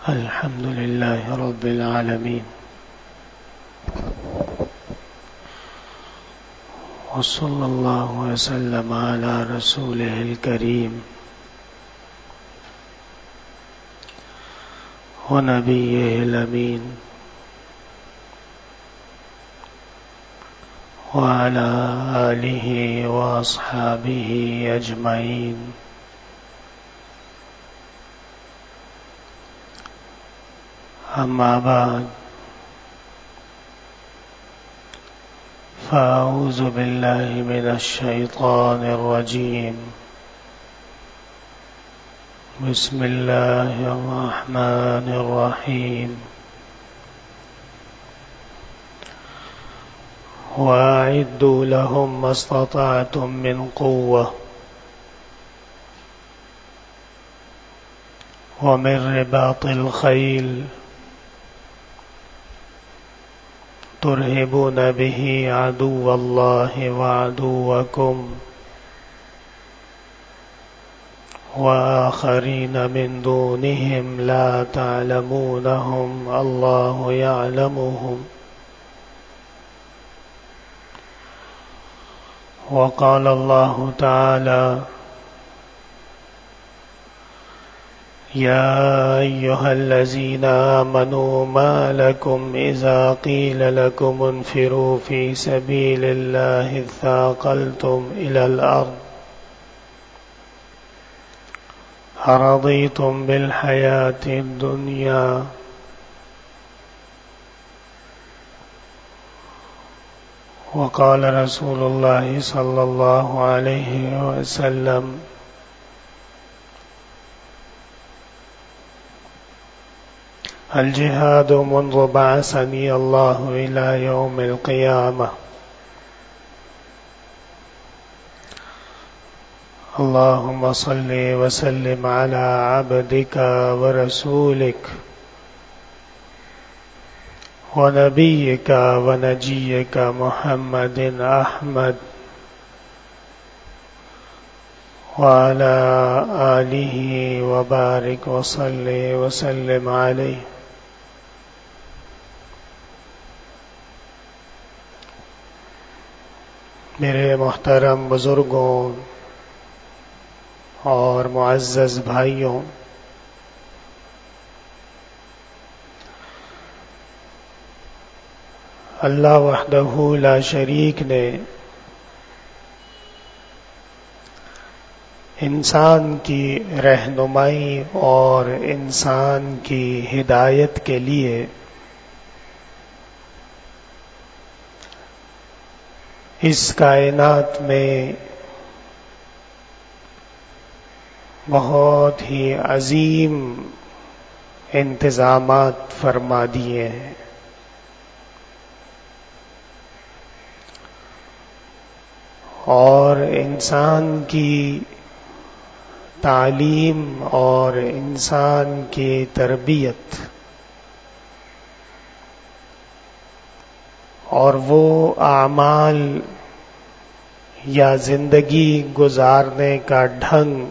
الحمد لله رب العالمين، وصلى الله وسلم على رسوله الكريم ونبيه الأمين وعلى آله وأصحابه أجمعين. أما بعد، فأعوذ بالله من الشيطان الرجيم. بسم الله الرحمن الرحيم. وأعدوا لهم ما استطعتم من قوة ومن رباط الخيل ترهبون به عدو الله وعدوكم وآخرين من دونهم لا تعلمونهم الله يعلمهم. وقال الله تعالى: يا أيها الذين آمنوا ما لكم إذا قيل لكم انفروا في سبيل الله اثاقلتم إلى الأرض أرضيتم بالحياة الدنيا وقال رسول الله صلى الله عليه وسلم: الجهاد منذ بعثني الله إلى يوم القيامة. اللهم صل وسلم على عبدك ورسولك ونبيك ونجيك محمد أحمد وعلى آله وبارك وصل وسلم عليه. میرے محترم بزرگوں اور معزز بھائیوں، اللہ وحدہ لا شریک نے انسان کی رہنمائی اور انسان کی ہدایت کے لیے اس کائنات میں بہت ہی عظیم انتظامات فرما دیے ہیں. اور انسان کی تعلیم اور انسان کی تربیت اور وہ اعمال یا زندگی گزارنے کا ڈھنگ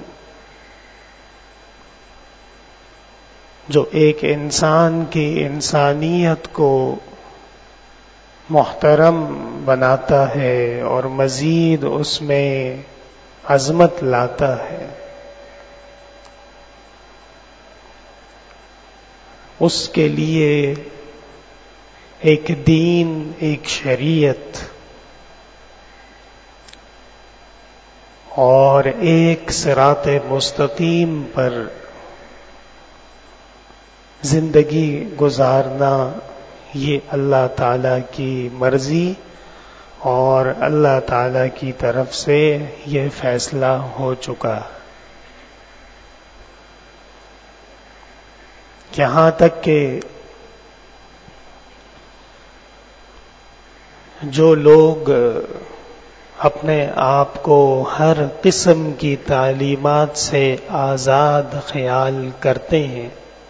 جو ایک انسان کی انسانیت کو محترم بناتا ہے اور مزید اس میں عظمت لاتا ہے، اس کے لیے ایک دین، ایک شریعت اور ایک صراط مستقیم پر زندگی گزارنا، یہ اللہ تعالی کی مرضی اور اللہ تعالی کی طرف سے یہ فیصلہ ہو چکا. یہاں تک کہ جو لوگ اپنے آپ کو ہر قسم کی تعلیمات سے آزاد خیال کرتے ہیں،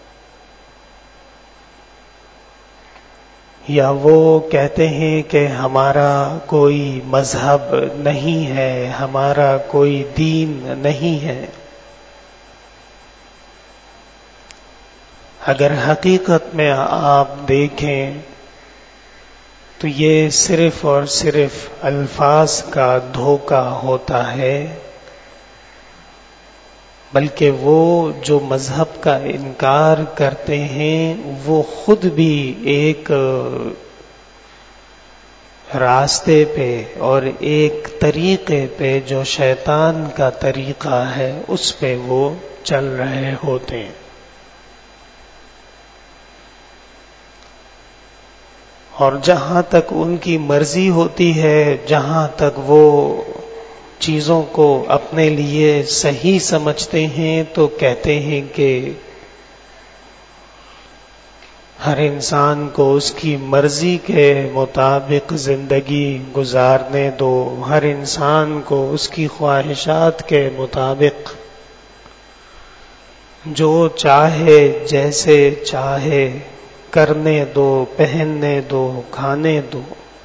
یا وہ کہتے ہیں کہ ہمارا کوئی مذہب نہیں ہے، ہمارا کوئی دین نہیں ہے، اگر حقیقت میں آپ دیکھیں تو یہ صرف اور صرف الفاظ کا دھوکہ ہوتا ہے، بلکہ وہ جو مذہب کا انکار کرتے ہیں وہ خود بھی ایک راستے پہ اور ایک طریقے پہ جو شیطان کا طریقہ ہے اس پہ وہ چل رہے ہوتے ہیں۔ اور جہاں تک ان کی مرضی ہوتی ہے، جہاں تک وہ چیزوں کو اپنے لیے صحیح سمجھتے ہیں تو کہتے ہیں کہ ہر انسان کو اس کی مرضی کے مطابق زندگی گزارنے دو، ہر انسان کو اس کی خواہشات کے مطابق جو چاہے جیسے چاہے کرنے دو، پہننے دو، کھانے دو۔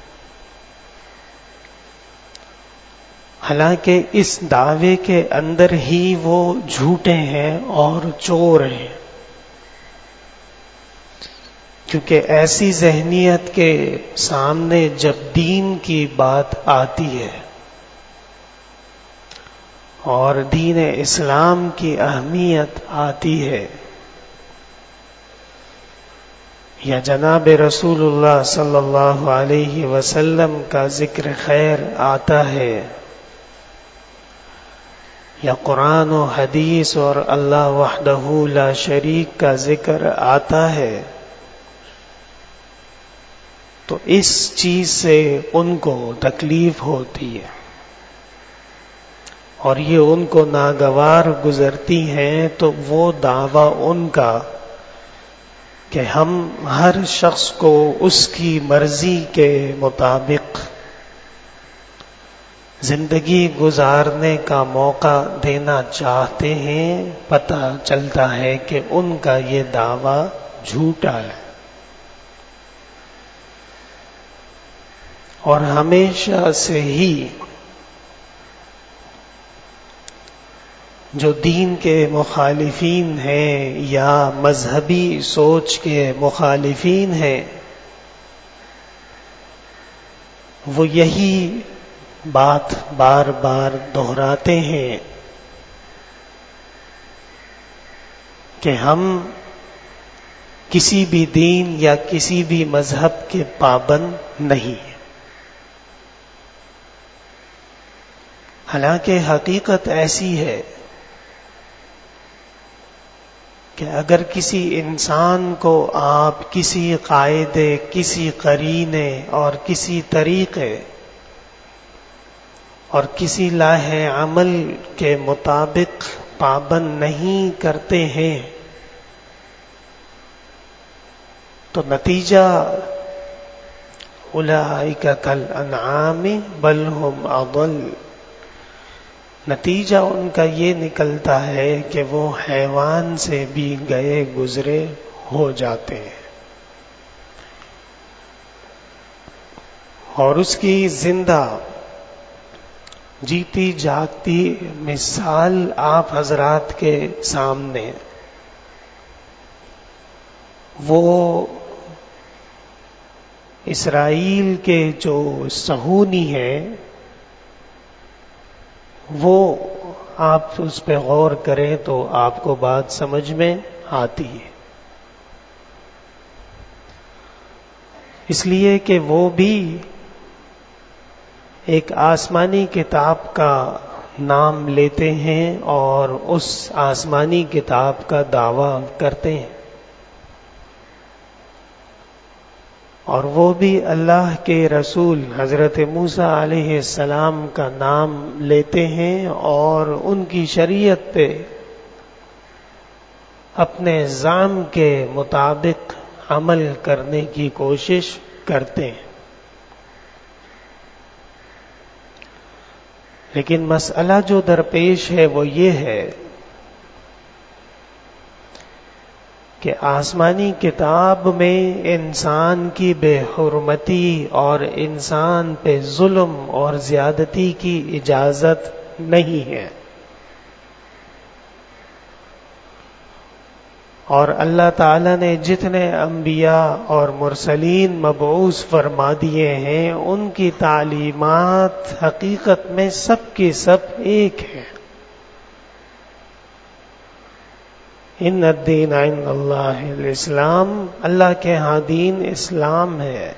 حالانکہ اس دعوے کے اندر ہی وہ جھوٹے ہیں اور چور ہیں، کیونکہ ایسی ذہنیت کے سامنے جب دین کی بات آتی ہے اور دین اسلام کی اہمیت آتی ہے یا جناب رسول اللہ صلی اللہ علیہ وسلم کا ذکر خیر آتا ہے یا قرآن و حدیث اور اللہ وحدہ لا شریک کا ذکر آتا ہے تو اس چیز سے ان کو تکلیف ہوتی ہے اور یہ ان کو ناگوار گزرتی ہیں، تو وہ دعویٰ ان کا کہ ہم ہر شخص کو اس کی مرضی کے مطابق زندگی گزارنے کا موقع دینا چاہتے ہیں، پتہ چلتا ہے کہ ان کا یہ دعویٰ جھوٹا ہے۔ اور ہمیشہ سے ہی جو دین کے مخالفین ہیں یا مذہبی سوچ کے مخالفین ہیں وہ یہی بات بار بار دہراتے ہیں کہ ہم کسی بھی دین یا کسی بھی مذہب کے پابند نہیں ہیں۔ حالانکہ حقیقت ایسی ہے کہ اگر کسی انسان کو آپ کسی قاعدے، کسی قرینے اور کسی طریقے اور کسی لاہ عمل کے مطابق پابند نہیں کرتے ہیں تو نتیجہ اولئک کالانعام بل هم اضل، نتیجہ ان کا یہ نکلتا ہے کہ وہ حیوان سے بھی گئے گزرے ہو جاتے ہیں۔ اور اس کی زندہ جیتی جاگتی مثال آپ حضرات کے سامنے وہ اسرائیل کے جو صہیونی ہیں وہ آپ اس پہ غور کریں تو آپ کو بات سمجھ میں آتی ہے، اس لیے کہ وہ بھی ایک آسمانی کتاب کا نام لیتے ہیں اور اس آسمانی کتاب کا دعویٰ کرتے ہیں، اور وہ بھی اللہ کے رسول حضرت موسیٰ علیہ السلام کا نام لیتے ہیں اور ان کی شریعت پہ اپنے زعم کے مطابق عمل کرنے کی کوشش کرتے ہیں۔ لیکن مسئلہ جو درپیش ہے وہ یہ ہے کہ آسمانی کتاب میں انسان کی بے حرمتی اور انسان پہ ظلم اور زیادتی کی اجازت نہیں ہے، اور اللہ تعالیٰ نے جتنے انبیاء اور مرسلین مبعوث فرما دیے ہیں ان کی تعلیمات حقیقت میں سب کی سب ایک ہے. ان الدین عند اللہ الاسلام، اللہ کے ہاں دین اسلام ہے.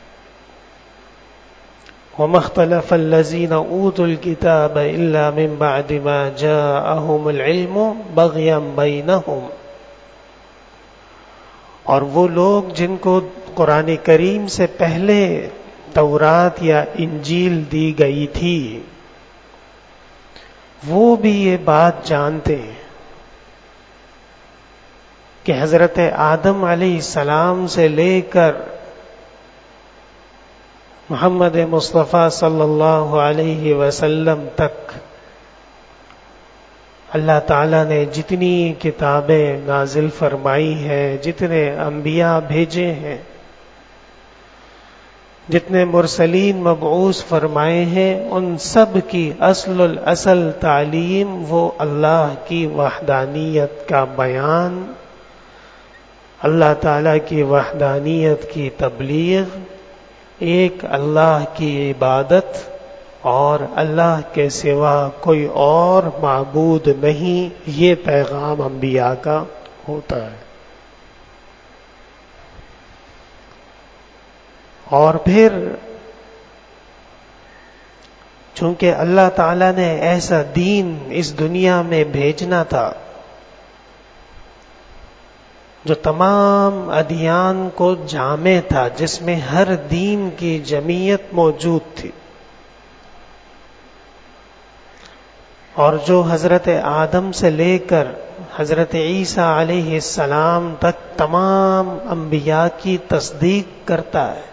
وما اختلف الذين اوتوا الكتاب الا من بعد ما جاءهم العلم بغيا بينهم، اور وہ لوگ جن کو قرآن کریم سے پہلے تورات یا انجیل دی گئی تھی وہ بھی یہ بات جانتے ہیں کہ حضرت آدم علیہ السلام سے لے کر محمد مصطفیٰ صلی اللہ علیہ وسلم تک اللہ تعالیٰ نے جتنی کتابیں نازل فرمائی ہیں، جتنے انبیاء بھیجے ہیں، جتنے مرسلین مبعوث فرمائے ہیں، ان سب کی اصل تعلیم وہ اللہ کی وحدانیت کا بیان، اللہ تعالیٰ کی وحدانیت کی تبلیغ، ایک اللہ کی عبادت اور اللہ کے سوا کوئی اور معبود نہیں، یہ پیغام انبیاء کا ہوتا ہے. اور پھر چونکہ اللہ تعالیٰ نے ایسا دین اس دنیا میں بھیجنا تھا جو تمام ادیان کو جامع تھا، جس میں ہر دین کی جمعیت موجود تھی، اور جو حضرت آدم سے لے کر حضرت عیسیٰ علیہ السلام تک تمام انبیاء کی تصدیق کرتا ہے،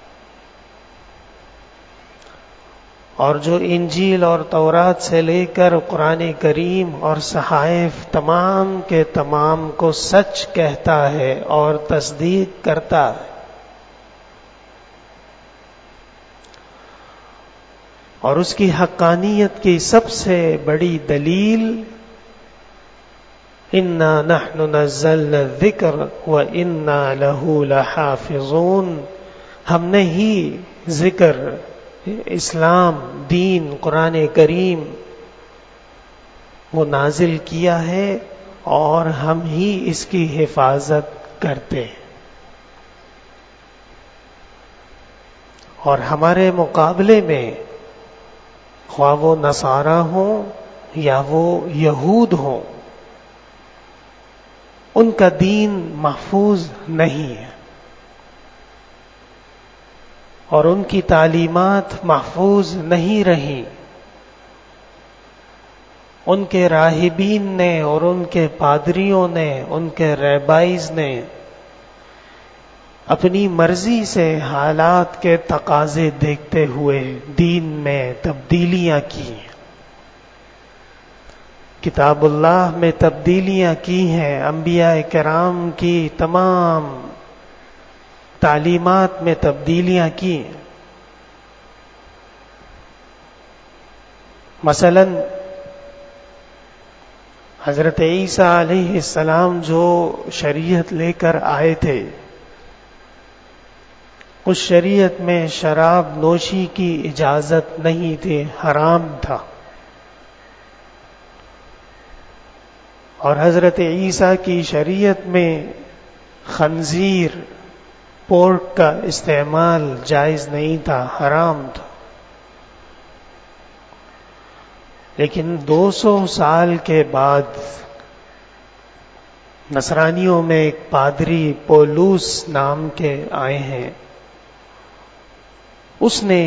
اور جو انجیل اور تورات سے لے کر قرآن کریم اور صحائف تمام کے تمام کو سچ کہتا ہے اور تصدیق کرتا ہے. اور اس کی حقانیت کی سب سے بڑی دلیل انا نحن نزلنا الذکر وانا له لحافظون، ہم نے ہی ذکر، اسلام، دین، قرآن کریم وہ نازل کیا ہے اور ہم ہی اس کی حفاظت کرتے ہیں. اور ہمارے مقابلے میں خواہ وہ نصارہ ہوں یا وہ یہود ہوں، ان کا دین محفوظ نہیں ہے اور ان کی تعلیمات محفوظ نہیں رہیں. ان کے راہبین نے اور ان کے پادریوں نے، ان کے ریبائز نے اپنی مرضی سے حالات کے تقاضے دیکھتے ہوئے دین میں تبدیلیاں کی، کتاب اللہ میں تبدیلیاں کی ہیں، انبیاء کرام کی تمام تعلیمات میں تبدیلیاں کی. مثلا حضرت عیسیٰ علیہ السلام جو شریعت لے کر آئے تھے، اس شریعت میں شراب نوشی کی اجازت نہیں تھی، حرام تھا. اور حضرت عیسیٰ کی شریعت میں خنزیر، پورک کا استعمال جائز نہیں تھا، حرام تھا. لیکن 200 سال کے بعد نصرانیوں میں ایک پادری پولوس نام کے آئے ہیں، اس نے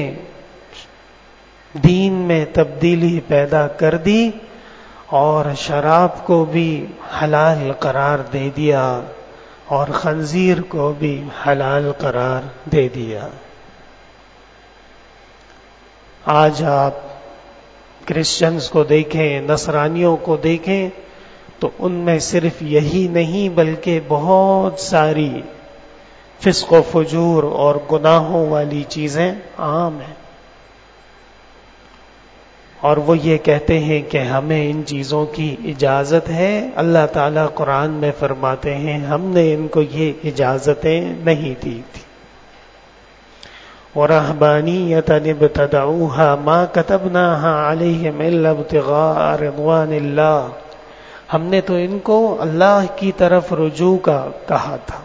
دین میں تبدیلی پیدا کر دی اور شراب کو بھی حلال قرار دے دیا اور خنزیر کو بھی حلال قرار دے دیا. آج آپ کرسچنز کو دیکھیں، نصرانیوں کو دیکھیں تو ان میں صرف یہی نہیں بلکہ بہت ساری فسق و فجور اور گناہوں والی چیزیں عام ہیں. اور وہ یہ کہتے ہیں کہ ہمیں ان چیزوں کی اجازت ہے. اللہ تعالیٰ قرآن میں فرماتے ہیں ہم نے ان کو یہ اجازتیں نہیں دی تھی. وَرَهْبَانِيَّةً ابْتَدَعُوهَا مَا كَتَبْنَاهَا عَلَيْهِمْ إِلَّا ابْتِغَاءَ رِضْوَانِ اللَّهِ. ہم نے تو ان کو اللہ کی طرف رجوع کا کہا تھا،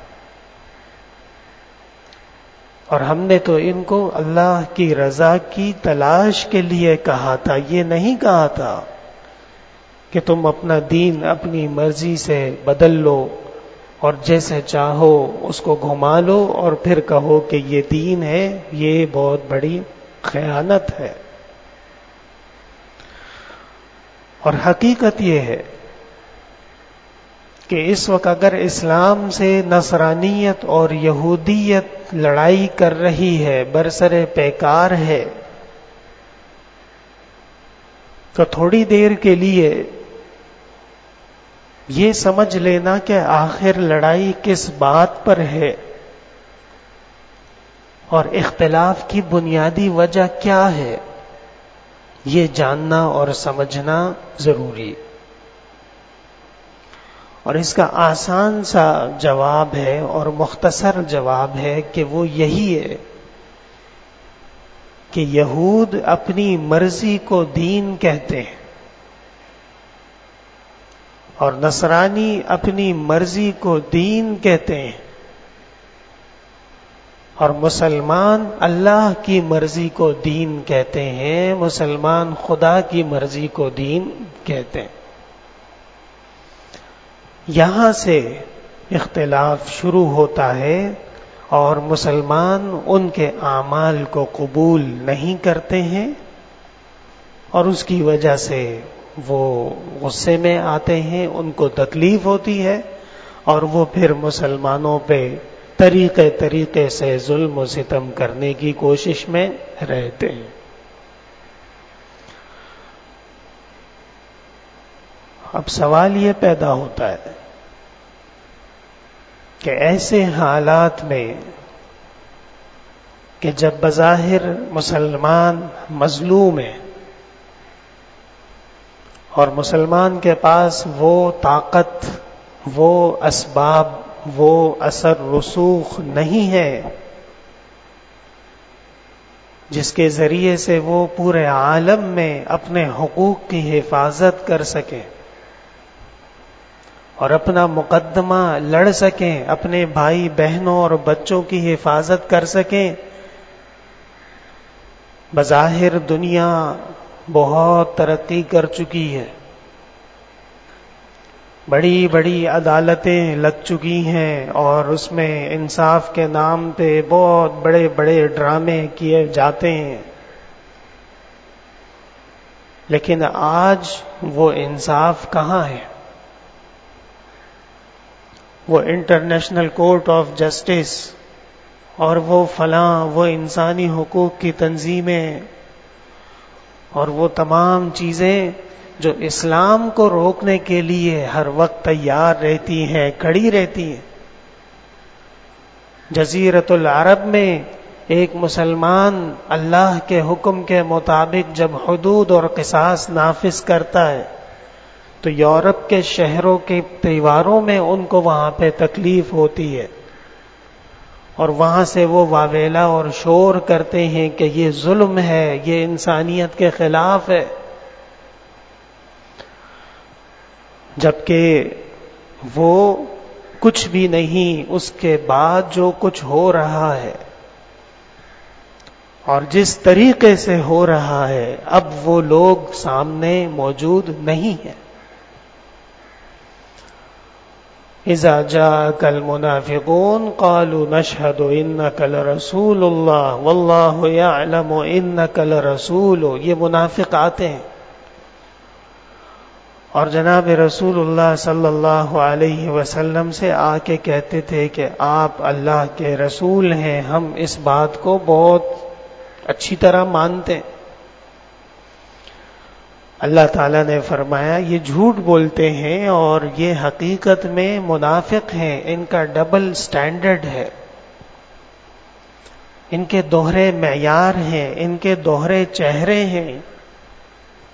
اور ہم نے تو ان کو اللہ کی رضا کی تلاش کے لیے کہا تھا. یہ نہیں کہا تھا کہ تم اپنا دین اپنی مرضی سے بدل لو اور جیسے چاہو اس کو گھما لو اور پھر کہو کہ یہ دین ہے. یہ بہت بڑی خیانت ہے. اور حقیقت یہ ہے کہ اس وقت اگر اسلام سے نصرانیت اور یہودیت لڑائی کر رہی ہے، برسر پیکار ہے، تو تھوڑی دیر کے لیے یہ سمجھ لینا کہ آخر لڑائی کس بات پر ہے اور اختلاف کی بنیادی وجہ کیا ہے، یہ جاننا اور سمجھنا ضروری. اور اس کا آسان سا جواب ہے اور مختصر جواب ہے کہ وہ یہی ہے کہ یہود اپنی مرضی کو دین کہتے ہیں اور نصرانی اپنی مرضی کو دین کہتے ہیں، اور مسلمان اللہ کی مرضی کو دین کہتے ہیں، مسلمان خدا کی مرضی کو دین کہتے ہیں. یہاں سے اختلاف شروع ہوتا ہے اور مسلمان ان کے اعمال کو قبول نہیں کرتے ہیں اور اس کی وجہ سے وہ غصے میں آتے ہیں، ان کو تکلیف ہوتی ہے اور وہ پھر مسلمانوں پہ طریقے سے ظلم و ستم کرنے کی کوشش میں رہتے ہیں. اب سوال یہ پیدا ہوتا ہے کہ ایسے حالات میں کہ جب بظاہر مسلمان مظلوم ہے اور مسلمان کے پاس وہ طاقت، وہ اسباب، وہ اثر رسوخ نہیں ہے جس کے ذریعے سے وہ پورے عالم میں اپنے حقوق کی حفاظت کر سکیں اور اپنا مقدمہ لڑ سکیں، اپنے بھائی بہنوں اور بچوں کی حفاظت کر سکیں. بظاہر دنیا بہت ترقی کر چکی ہے، بڑی بڑی عدالتیں لگ چکی ہیں اور اس میں انصاف کے نام پہ بہت بڑے بڑے ڈرامے کیے جاتے ہیں، لیکن آج وہ انصاف کہاں ہے؟ وہ انٹرنیشنل کورٹ آف جسٹس اور وہ فلاں وہ انسانی حقوق کی تنظیمیں اور وہ تمام چیزیں جو اسلام کو روکنے کے لیے ہر وقت تیار رہتی ہیں، کھڑی رہتی ہیں. جزیرۃ العرب میں ایک مسلمان اللہ کے حکم کے مطابق جب حدود اور قصاص نافذ کرتا ہے تو یورپ کے شہروں کے تہواروں میں ان کو وہاں پہ تکلیف ہوتی ہے اور وہاں سے وہ واویلا اور شور کرتے ہیں کہ یہ ظلم ہے، یہ انسانیت کے خلاف ہے. جبکہ وہ کچھ بھی نہیں، اس کے بعد جو کچھ ہو رہا ہے اور جس طریقے سے ہو رہا ہے اب وہ لوگ سامنے موجود نہیں ہیں. اذا جاءك المنافقون قالوا نشهد انك لرسول الله والله يعلم انك لرسول. یہ منافق آتے ہیں اور جناب رسول اللہ صلی اللہ علیہ وسلم سے آ کے کہتے تھے کہ آپ اللہ کے رسول ہیں، ہم اس بات کو بہت اچھی طرح مانتے ہیں. اللہ تعالیٰ نے فرمایا یہ جھوٹ بولتے ہیں اور یہ حقیقت میں منافق ہیں، ان کا ڈبل سٹینڈرڈ ہے، ان کے دوہرے معیار ہیں، ان کے دوہرے چہرے ہیں.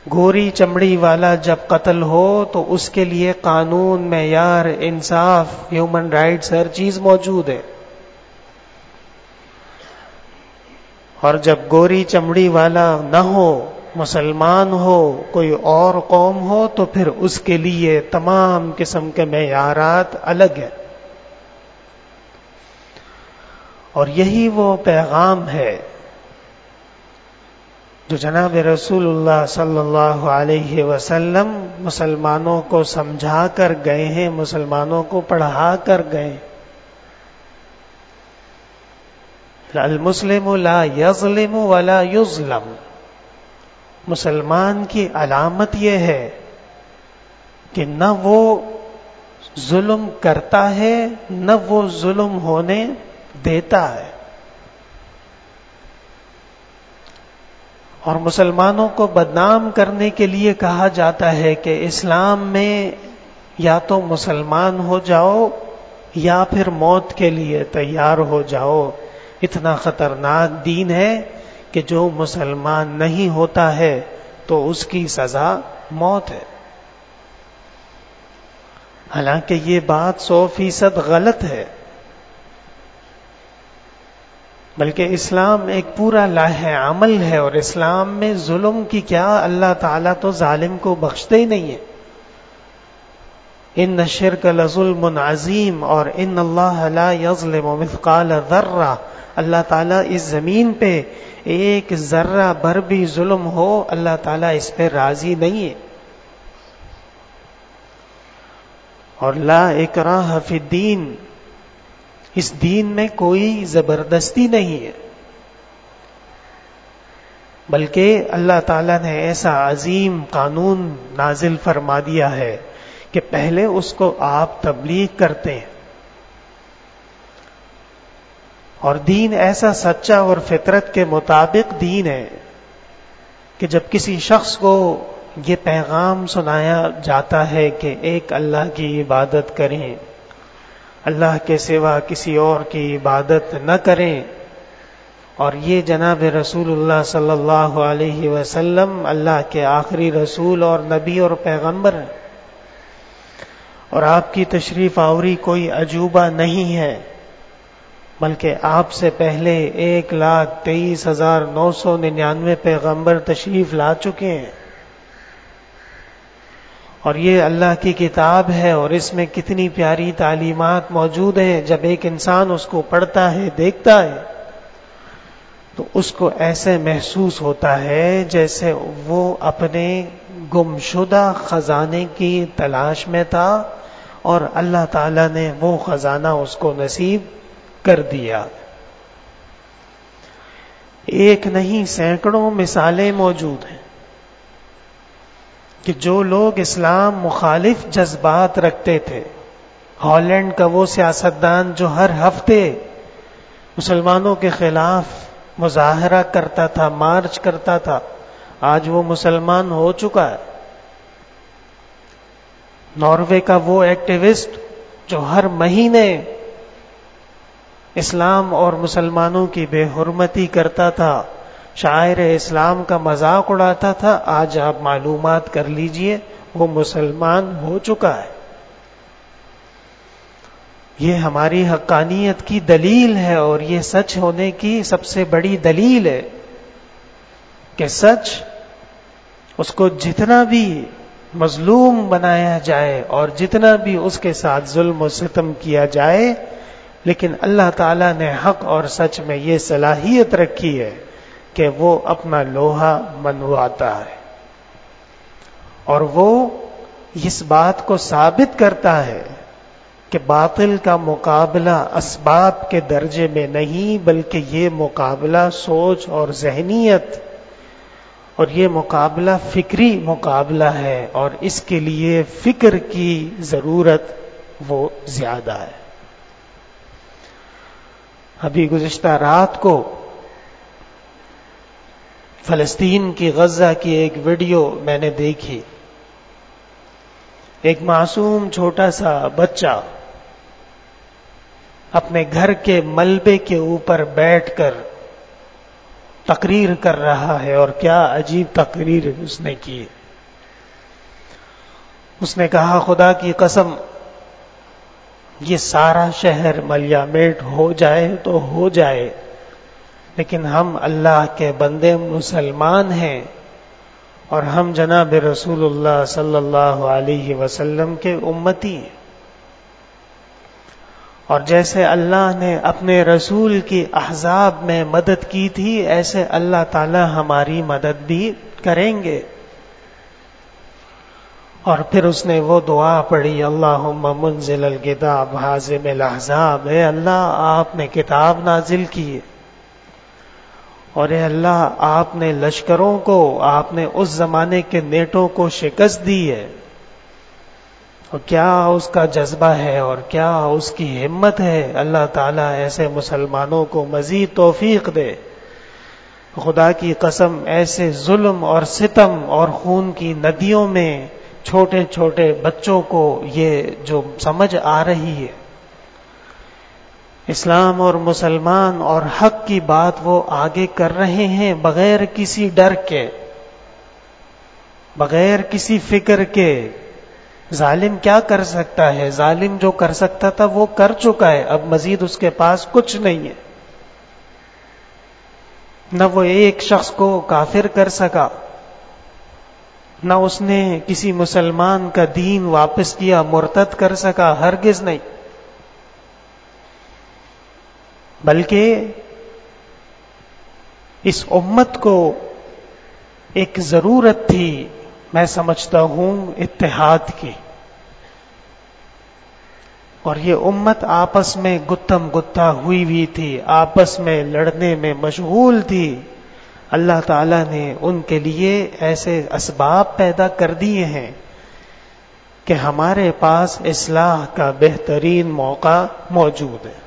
گوری چمڑی والا جب قتل ہو تو اس کے لیے قانون، معیار، انصاف، ہیومن رائٹس، ہر چیز موجود ہے. اور جب گوری چمڑی والا نہ ہو، مسلمان ہو، کوئی اور قوم ہو، تو پھر اس کے لیے تمام قسم کے معیارات الگ ہیں. اور یہی وہ پیغام ہے جو جناب رسول اللہ صلی اللہ علیہ وسلم مسلمانوں کو سمجھا کر گئے ہیں، مسلمانوں کو پڑھا کر گئے. المسلم لا یظلم ولا یظلم. مسلمان کی علامت یہ ہے کہ نہ وہ ظلم کرتا ہے، نہ وہ ظلم ہونے دیتا ہے. اور مسلمانوں کو بدنام کرنے کے لیے کہا جاتا ہے کہ اسلام میں یا تو مسلمان ہو جاؤ یا پھر موت کے لیے تیار ہو جاؤ. اتنا خطرناک دین ہے کہ جو مسلمان نہیں ہوتا ہے تو اس کی سزا موت ہے. حالانکہ یہ بات 100% غلط ہے، بلکہ اسلام ایک پورا لاہ عمل ہے. اور اسلام میں ظلم کی کیا، اللہ تعالیٰ تو ظالم کو بخشتے ہی نہیں ہے. ان الشرک لظلم عظیم، اور ان اللہ لا یظلم مثقال ذرہ. اللہ تعالیٰ اس زمین پہ ایک ذرہ بھر بھی ظلم ہو، اللہ تعالیٰ اس پہ راضی نہیں ہے. اور لا اکراہ فی الدین، اس دین میں کوئی زبردستی نہیں ہے، بلکہ اللہ تعالیٰ نے ایسا عظیم قانون نازل فرما دیا ہے کہ پہلے اس کو آپ تبلیغ کرتے ہیں. اور دین ایسا سچا اور فطرت کے مطابق دین ہے کہ جب کسی شخص کو یہ پیغام سنایا جاتا ہے کہ ایک اللہ کی عبادت کریں، اللہ کے سوا کسی اور کی عبادت نہ کریں، اور یہ جناب رسول اللہ صلی اللہ علیہ وسلم اللہ کے آخری رسول اور نبی اور پیغمبر ہیں، اور آپ کی تشریف آوری کوئی عجوبہ نہیں ہے، بلکہ آپ سے پہلے 1,23,999 پیغمبر تشریف لا چکے ہیں. اور یہ اللہ کی کتاب ہے، اور اس میں کتنی پیاری تعلیمات موجود ہیں. جب ایک انسان اس کو پڑھتا ہے، دیکھتا ہے، تو اس کو ایسے محسوس ہوتا ہے جیسے وہ اپنے گمشدہ خزانے کی تلاش میں تھا، اور اللہ تعالیٰ نے وہ خزانہ اس کو نصیب کر دیا. ایک نہیں سینکڑوں مثالیں موجود ہیں کہ جو لوگ اسلام مخالف جذبات رکھتے تھے، ہالینڈ کا وہ سیاستدان جو ہر ہفتے مسلمانوں کے خلاف مظاہرہ کرتا تھا، مارچ کرتا تھا، آج وہ مسلمان ہو چکا ہے. ناروے کا وہ ایکٹیوسٹ جو ہر مہینے اسلام اور مسلمانوں کی بے حرمتی کرتا تھا، شاعر اسلام کا مذاق اڑاتا تھا، آج آپ معلومات کر لیجئے وہ مسلمان ہو چکا ہے. یہ ہماری حقانیت کی دلیل ہے، اور یہ سچ ہونے کی سب سے بڑی دلیل ہے کہ سچ اس کو جتنا بھی مظلوم بنایا جائے اور جتنا بھی اس کے ساتھ ظلم و ستم کیا جائے، لیکن اللہ تعالیٰ نے حق اور سچ میں یہ صلاحیت رکھی ہے کہ وہ اپنا لوہا منواتا ہے، اور وہ اس بات کو ثابت کرتا ہے کہ باطل کا مقابلہ اسباب کے درجے میں نہیں، بلکہ یہ مقابلہ سوچ اور ذہنیت، اور یہ مقابلہ فکری مقابلہ ہے، اور اس کے لیے فکر کی ضرورت وہ زیادہ ہے. ابھی گزشتہ رات کو فلسطین کی غزہ کی ایک ویڈیو میں نے دیکھی. ایک معصوم چھوٹا سا بچہ اپنے گھر کے ملبے کے اوپر بیٹھ کر تقریر کر رہا ہے، اور کیا عجیب تقریر اس نے کی. اس نے کہا خدا کی قسم یہ سارا شہر ملیامیٹ ہو جائے تو ہو جائے، لیکن ہم اللہ کے بندے مسلمان ہیں، اور ہم جناب رسول اللہ صلی اللہ علیہ وسلم کے امتی ہیں. اور جیسے اللہ نے اپنے رسول کی احزاب میں مدد کی تھی، ایسے اللہ تعالی ہماری مدد بھی کریں گے. اور پھر اس نے وہ دعا پڑھی، اللہم منزل الکتاب حازم الاحزاب، اے اللہ آپ نے کتاب نازل کی ہے، اور اے اللہ آپ نے لشکروں کو، آپ نے اس زمانے کے نیٹوں کو شکست دی ہے. اور کیا اس کا جذبہ ہے اور کیا اس کی ہمت ہے. اللہ تعالیٰ ایسے مسلمانوں کو مزید توفیق دے. خدا کی قسم ایسے ظلم اور ستم اور خون کی ندیوں میں چھوٹے چھوٹے بچوں کو یہ جو سمجھ آ رہی ہے، اسلام اور مسلمان اور حق کی بات وہ آگے کر رہے ہیں بغیر کسی ڈر کے، بغیر کسی فکر کے. ظالم کیا کر سکتا ہے؟ ظالم جو کر سکتا تھا وہ کر چکا ہے، اب مزید اس کے پاس کچھ نہیں ہے. نہ وہ ایک شخص کو کافر کر سکا، نہ اس نے کسی مسلمان کا دین واپس کیا، مرتد کر سکا، ہرگز نہیں. بلکہ اس امت کو ایک ضرورت تھی، میں سمجھتا ہوں اتحاد کی. اور یہ امت آپس میں گتھم گتھا ہوئی تھی، آپس میں لڑنے میں مشغول تھی. اللہ تعالیٰ نے ان کے لیے ایسے اسباب پیدا کر دیے ہیں کہ ہمارے پاس اصلاح کا بہترین موقع موجود ہے.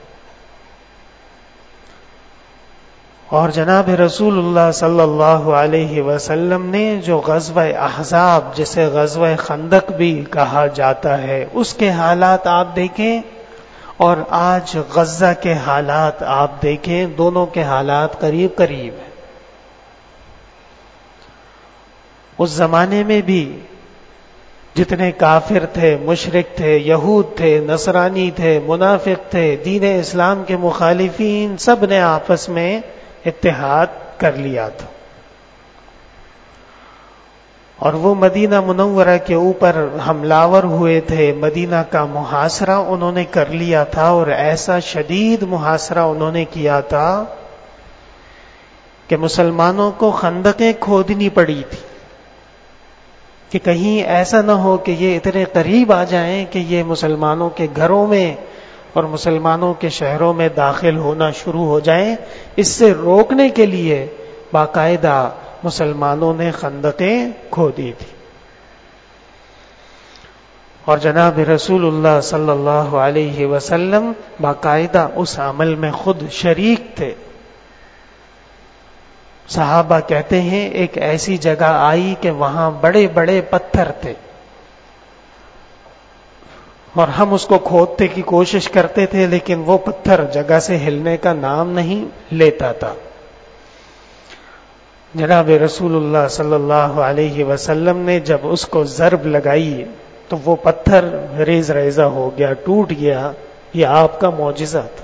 اور جناب رسول اللہ صلی اللہ علیہ وسلم نے جو غزوہ احزاب، جسے غزوہ خندق بھی کہا جاتا ہے، اس کے حالات آپ دیکھیں اور آج غزہ کے حالات آپ دیکھیں، دونوں کے حالات قریب قریب ہیں. اس زمانے میں بھی جتنے کافر تھے، مشرک تھے، یہود تھے، نصرانی تھے، منافق تھے، دین اسلام کے مخالفین، سب نے آپس میں اتحاد کر لیا تھا. اور وہ مدینہ منورہ کے اوپر حملہ ہوئے تھے، مدینہ کا محاصرہ انہوں نے کر لیا تھا، اور ایسا شدید محاصرہ انہوں نے کیا تھا کہ مسلمانوں کو خندقیں کھودنی پڑی تھی کہ کہیں ایسا نہ ہو کہ یہ اتنے قریب آ جائیں کہ یہ مسلمانوں کے گھروں میں اور مسلمانوں کے شہروں میں داخل ہونا شروع ہو جائیں. اس سے روکنے کے لیے باقاعدہ مسلمانوں نے خندقیں کھودی تھی. اور جناب رسول اللہ صلی اللہ علیہ وسلم باقاعدہ اس عمل میں خود شریک تھے. صحابہ کہتے ہیں ایک ایسی جگہ آئی کہ وہاں بڑے بڑے پتھر تھے، اور ہم اس کو کھودنے کی کوشش کرتے تھے، لیکن وہ پتھر جگہ سے ہلنے کا نام نہیں لیتا تھا. جناب رسول اللہ صلی اللہ علیہ وسلم نے جب اس کو ضرب لگائی تو وہ پتھر ریز ریزہ ہو گیا، ٹوٹ گیا. یہ آپ کا معجزہ تھا.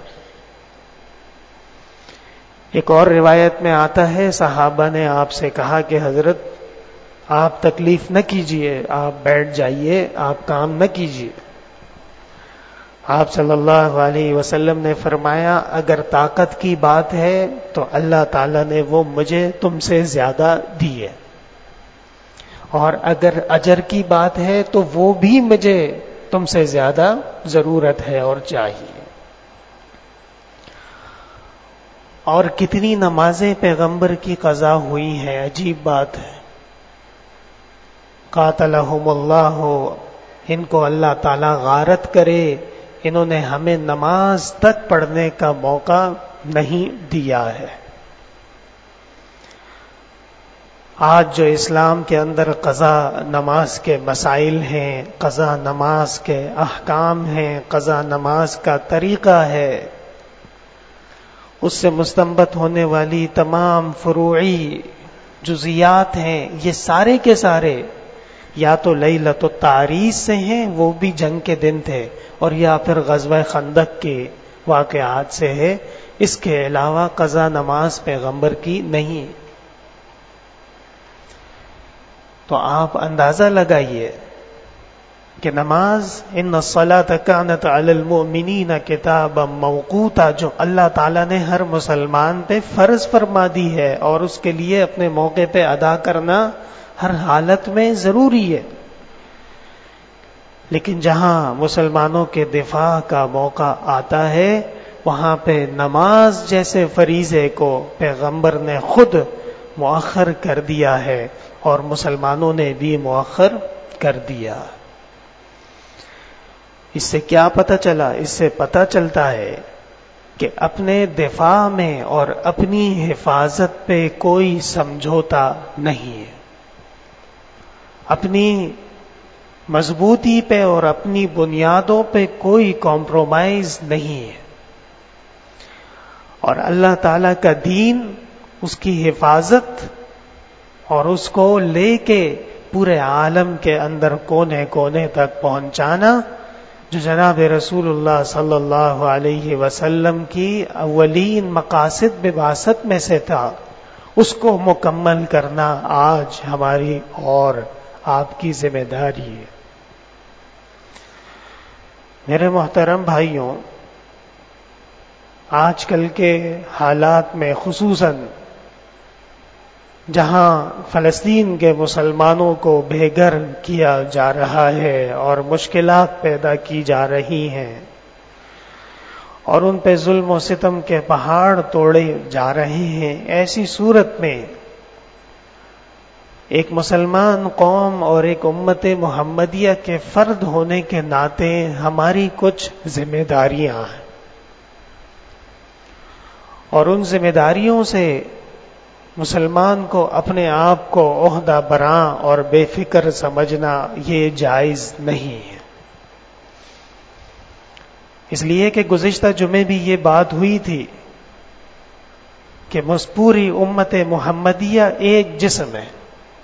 ایک اور روایت میں آتا ہے صحابہ نے آپ سے کہا کہ حضرت آپ تکلیف نہ کیجئے، آپ بیٹھ جائیے، آپ کام نہ کیجئے. آپ صلی اللہ علیہ وسلم نے فرمایا اگر طاقت کی بات ہے تو اللہ تعالیٰ نے وہ مجھے تم سے زیادہ دی ہے، اور اگر اجر کی بات ہے تو وہ بھی مجھے تم سے زیادہ ضرورت ہے اور چاہیے. اور کتنی نمازیں پیغمبر کی قضا ہوئی ہیں، عجیب بات ہے. قاتلہم اللہ، ان کو اللہ تعالیٰ غارت کرے، انہوں نے ہمیں نماز تک پڑھنے کا موقع نہیں دیا ہے. آج جو اسلام کے اندر قضا نماز کے مسائل ہیں، قضا نماز کے احکام ہیں، قضا نماز کا طریقہ ہے، اس سے مستنبت ہونے والی تمام فروعی جزیات ہیں، یہ سارے کے سارے یا تو لیلۃ التعریس سے ہیں، وہ بھی جنگ کے دن تھے، اور یا پھر غزوہ خندق کے واقعات سے ہے۔ اس کے علاوہ قضا نماز پیغمبر کی نہیں۔ تو آپ اندازہ لگائیے کہ نماز ان الصلاۃ کانت علی المؤمنین کتابا موقوتا، جو اللہ تعالیٰ نے ہر مسلمان پہ فرض فرما دی ہے اور اس کے لیے اپنے موقع پہ ادا کرنا ہر حالت میں ضروری ہے، لیکن جہاں مسلمانوں کے دفاع کا موقع آتا ہے وہاں پہ نماز جیسے فریضے کو پیغمبر نے خود مؤخر کر دیا ہے اور مسلمانوں نے بھی مؤخر کر دیا۔ اس سے کیا پتہ چلا؟ اس سے پتہ چلتا ہے کہ اپنے دفاع میں اور اپنی حفاظت پہ کوئی سمجھوتا نہیں ہے، اپنی مضبوطی پہ اور اپنی بنیادوں پہ کوئی کمپرومائز نہیں ہے، اور اللہ تعالی کا دین، اس کی حفاظت اور اس کو لے کے پورے عالم کے اندر کونے کونے تک پہنچانا، جو جناب رسول اللہ صلی اللہ علیہ وسلم کی اولین مقاصد ببعثت میں سے تھا، اس کو مکمل کرنا آج ہماری اور آپ کی ذمہ داری ہے۔ میرے محترم بھائیوں، آج کل کے حالات میں خصوصاً جہاں فلسطین کے مسلمانوں کو بے گھر کیا جا رہا ہے اور مشکلات پیدا کی جا رہی ہیں اور ان پہ ظلم و ستم کے پہاڑ توڑے جا رہے ہیں، ایسی صورت میں ایک مسلمان قوم اور ایک امت محمدیہ کے فرد ہونے کے ناطے ہماری کچھ ذمہ داریاں ہیں، اور ان ذمہ داریوں سے مسلمان کو اپنے آپ کو عہدہ براں اور بے فکر سمجھنا یہ جائز نہیں ہے۔ اس لیے کہ گزشتہ جمعے بھی یہ بات ہوئی تھی کہ پوری امت محمدیہ ایک جسم ہے،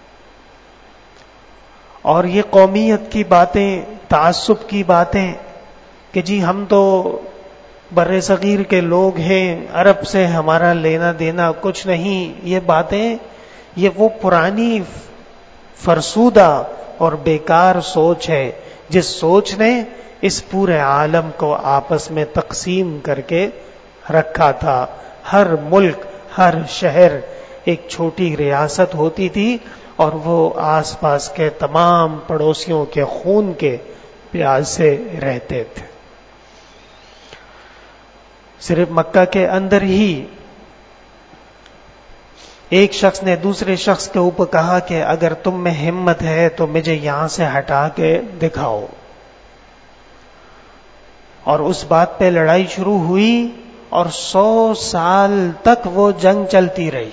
اور یہ قومیت کی باتیں، تعصب کی باتیں کہ جی ہم تو بر صغیر کے لوگ ہیں، عرب سے ہمارا لینا دینا کچھ نہیں، یہ باتیں، یہ وہ پرانی فرسودہ اور بیکار سوچ ہے جس سوچ نے اس پورے عالم کو آپس میں تقسیم کر کے رکھا تھا۔ ہر ملک، ہر شہر ایک چھوٹی ریاست ہوتی تھی اور وہ آس پاس کے تمام پڑوسیوں کے خون کے پیاس سے رہتے تھے۔ صرف مکہ کے اندر ہی ایک شخص نے دوسرے شخص کے اوپر کہا کہ اگر تم میں ہمت ہے تو مجھے یہاں سے ہٹا کے دکھاؤ، اور اس بات پہ لڑائی شروع ہوئی اور 100 سال تک وہ جنگ چلتی رہی۔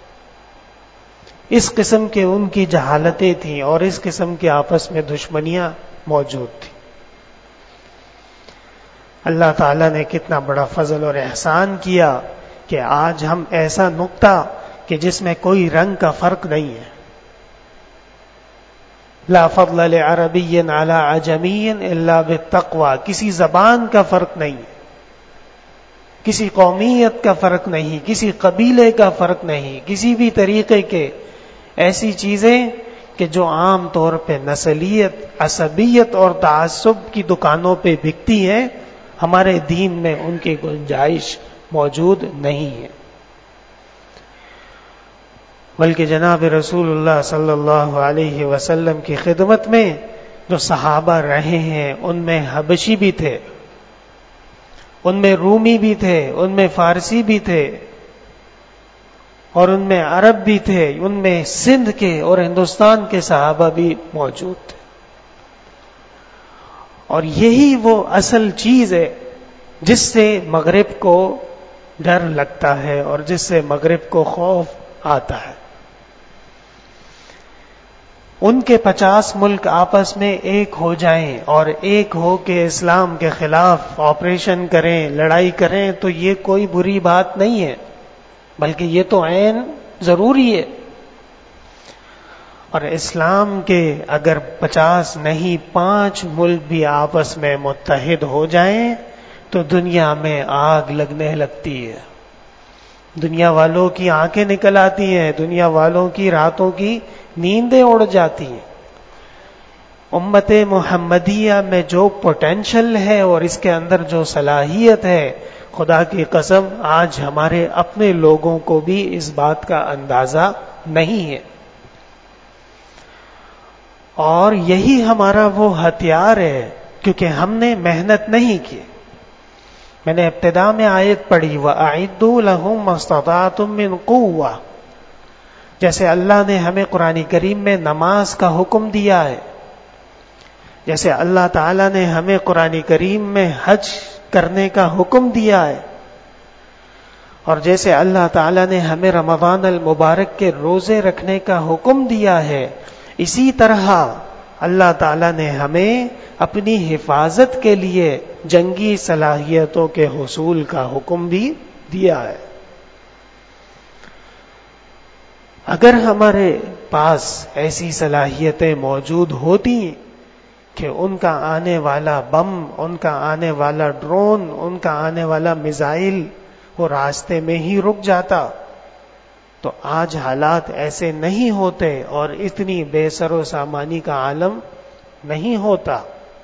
اس قسم کے ان کی جہالتیں تھیں اور اس قسم کی آپس میں دشمنیاں موجود تھیں۔ اللہ تعالیٰ نے کتنا بڑا فضل اور احسان کیا کہ آج ہم ایسا نقطہ کہ جس میں کوئی رنگ کا فرق نہیں ہے، لا فضل لعربی علی عجمی الا بالتقوی، کسی زبان کا فرق نہیں، کسی قومیت کا فرق نہیں، کسی قبیلے کا فرق نہیں، کسی بھی طریقے کے ایسی چیزیں کہ جو عام طور پہ نسلیت، عصبیت اور تعصب کی دکانوں پہ بکتی ہیں، ہمارے دین میں ان کی گنجائش موجود نہیں ہے۔ بلکہ جناب رسول اللہ صلی اللہ علیہ وسلم کی خدمت میں جو صحابہ رہے ہیں ان میں حبشی بھی تھے، ان میں رومی بھی تھے، ان میں فارسی بھی تھے، اور ان میں عرب بھی تھے، ان میں سندھ کے اور ہندوستان کے صحابہ بھی موجود تھے۔ اور یہی وہ اصل چیز ہے جس سے مغرب کو ڈر لگتا ہے اور جس سے مغرب کو خوف آتا ہے۔ ان کے 50 ملک آپس میں ایک ہو جائیں اور ایک ہو کے اسلام کے خلاف آپریشن کریں، لڑائی کریں، تو یہ کوئی بری بات نہیں ہے، بلکہ یہ تو عین ضروری ہے۔ اور اسلام کے اگر 50 نہیں 5 ملک بھی آپس میں متحد ہو جائیں تو دنیا میں آگ لگنے لگتی ہے، دنیا والوں کی آنکھیں نکل آتی ہیں، دنیا والوں کی راتوں کی نیندیں اڑ جاتی ہیں۔ امت محمدیہ میں جو پوٹینشل ہے اور اس کے اندر جو صلاحیت ہے، خدا کی قسم آج ہمارے اپنے لوگوں کو بھی اس بات کا اندازہ نہیں ہے، اور یہی ہمارا وہ ہتھیار ہے، کیونکہ ہم نے محنت نہیں کی۔ میں نے ابتدا میں آیت پڑھی وَأَعِدُّوا لَهُم مَّا اسْتَطَعْتُم مِّن قُوَّةٍ، جیسے اللہ نے ہمیں قرآن کریم میں نماز کا حکم دیا ہے، جیسے اللہ تعالیٰ نے ہمیں قرآن کریم میں حج کرنے کا حکم دیا ہے، اور جیسے اللہ تعالیٰ نے ہمیں رمضان المبارک کے روزے رکھنے کا حکم دیا ہے، اسی طرح اللہ تعالیٰ نے ہمیں اپنی حفاظت کے لیے جنگی صلاحیتوں کے حصول کا حکم بھی دیا ہے۔ اگر ہمارے پاس ایسی صلاحیتیں موجود ہوتی کہ ان کا آنے والا بم، ان کا آنے والا ڈرون، ان کا آنے والا میزائل وہ راستے میں ہی رک جاتا، تو آج حالات ایسے نہیں ہوتے اور اتنی بے سر و سامانی کا عالم نہیں ہوتا۔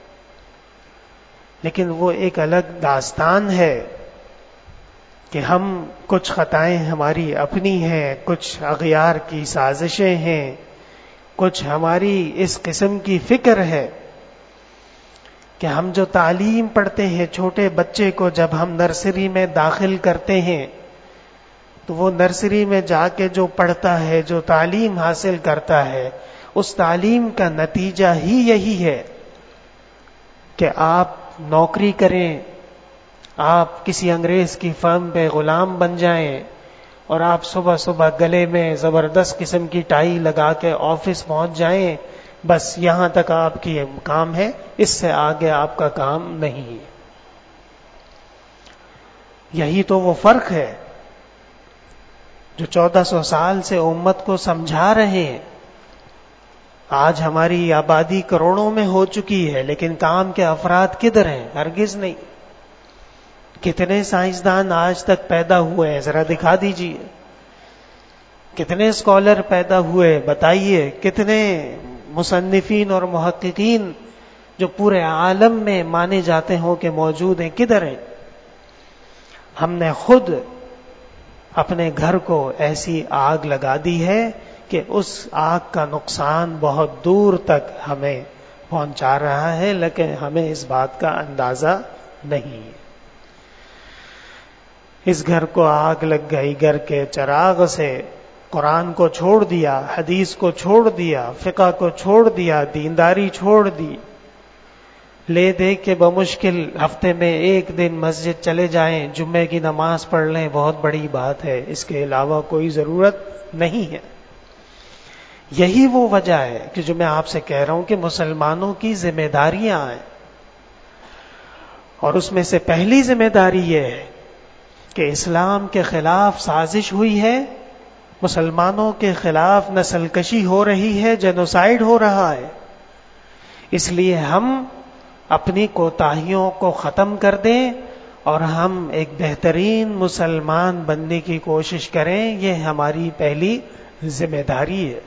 لیکن وہ ایک الگ داستان ہے کہ ہم کچھ خطائیں ہماری اپنی ہیں، کچھ اغیار کی سازشیں ہیں، کچھ ہماری اس قسم کی فکر ہے کہ ہم جو تعلیم پڑھتے ہیں چھوٹے بچے کو جب ہم نرسری میں داخل کرتے ہیں تو وہ نرسری میں جا کے جو پڑھتا ہے، جو تعلیم حاصل کرتا ہے، اس تعلیم کا نتیجہ ہی یہی ہے کہ آپ نوکری کریں، آپ کسی انگریز کی فرم پہ غلام بن جائیں، اور آپ صبح صبح گلے میں زبردست قسم کی ٹائی لگا کے آفس پہنچ جائیں، بس یہاں تک آپ کی کام ہے، اس سے آگے آپ کا کام نہیں ہے۔ یہی تو وہ فرق ہے جو 1400 سال سے امت کو سمجھا رہے ہیں۔ آج ہماری آبادی کروڑوں میں ہو چکی ہے، لیکن کام کے افراد کدھر ہیں؟ ہرگز نہیں۔ کتنے سائنسدان آج تک پیدا ہوئے ہیں؟ ذرا دکھا دیجئے۔ کتنے اسکالر پیدا ہوئے؟ بتائیے۔ کتنے مصنفین اور محققین جو پورے عالم میں مانے جاتے ہوں کہ موجود ہیں، کدھر ہیں؟ ہم نے خود اپنے گھر کو ایسی آگ لگا دی ہے کہ اس آگ کا نقصان بہت دور تک ہمیں پہنچا رہا ہے، لیکن ہمیں اس بات کا اندازہ نہیں ہے۔ اس گھر کو آگ لگ گئی، گھر کے چراغ سے قرآن کو چھوڑ دیا، حدیث کو چھوڑ دیا، فقہ کو چھوڑ دیا، دینداری چھوڑ دی، لے دے کے بمشکل ہفتے میں ایک دن مسجد چلے جائیں، جمعے کی نماز پڑھ لیں، بہت بڑی بات ہے، اس کے علاوہ کوئی ضرورت نہیں ہے۔ یہی وہ وجہ ہے کہ جو میں آپ سے کہہ رہا ہوں کہ مسلمانوں کی ذمہ داریاں ہیں، اور اس میں سے پہلی ذمہ داری یہ ہے کہ اسلام کے خلاف سازش ہوئی ہے، مسلمانوں کے خلاف نسل کشی ہو رہی ہے، جینوسائیڈ ہو رہا ہے، اس لیے ہم اپنی کوتاہیوں کو ختم کر دیں اور ہم ایک بہترین مسلمان بننے کی کوشش کریں۔ یہ ہماری پہلی ذمہ داری ہے۔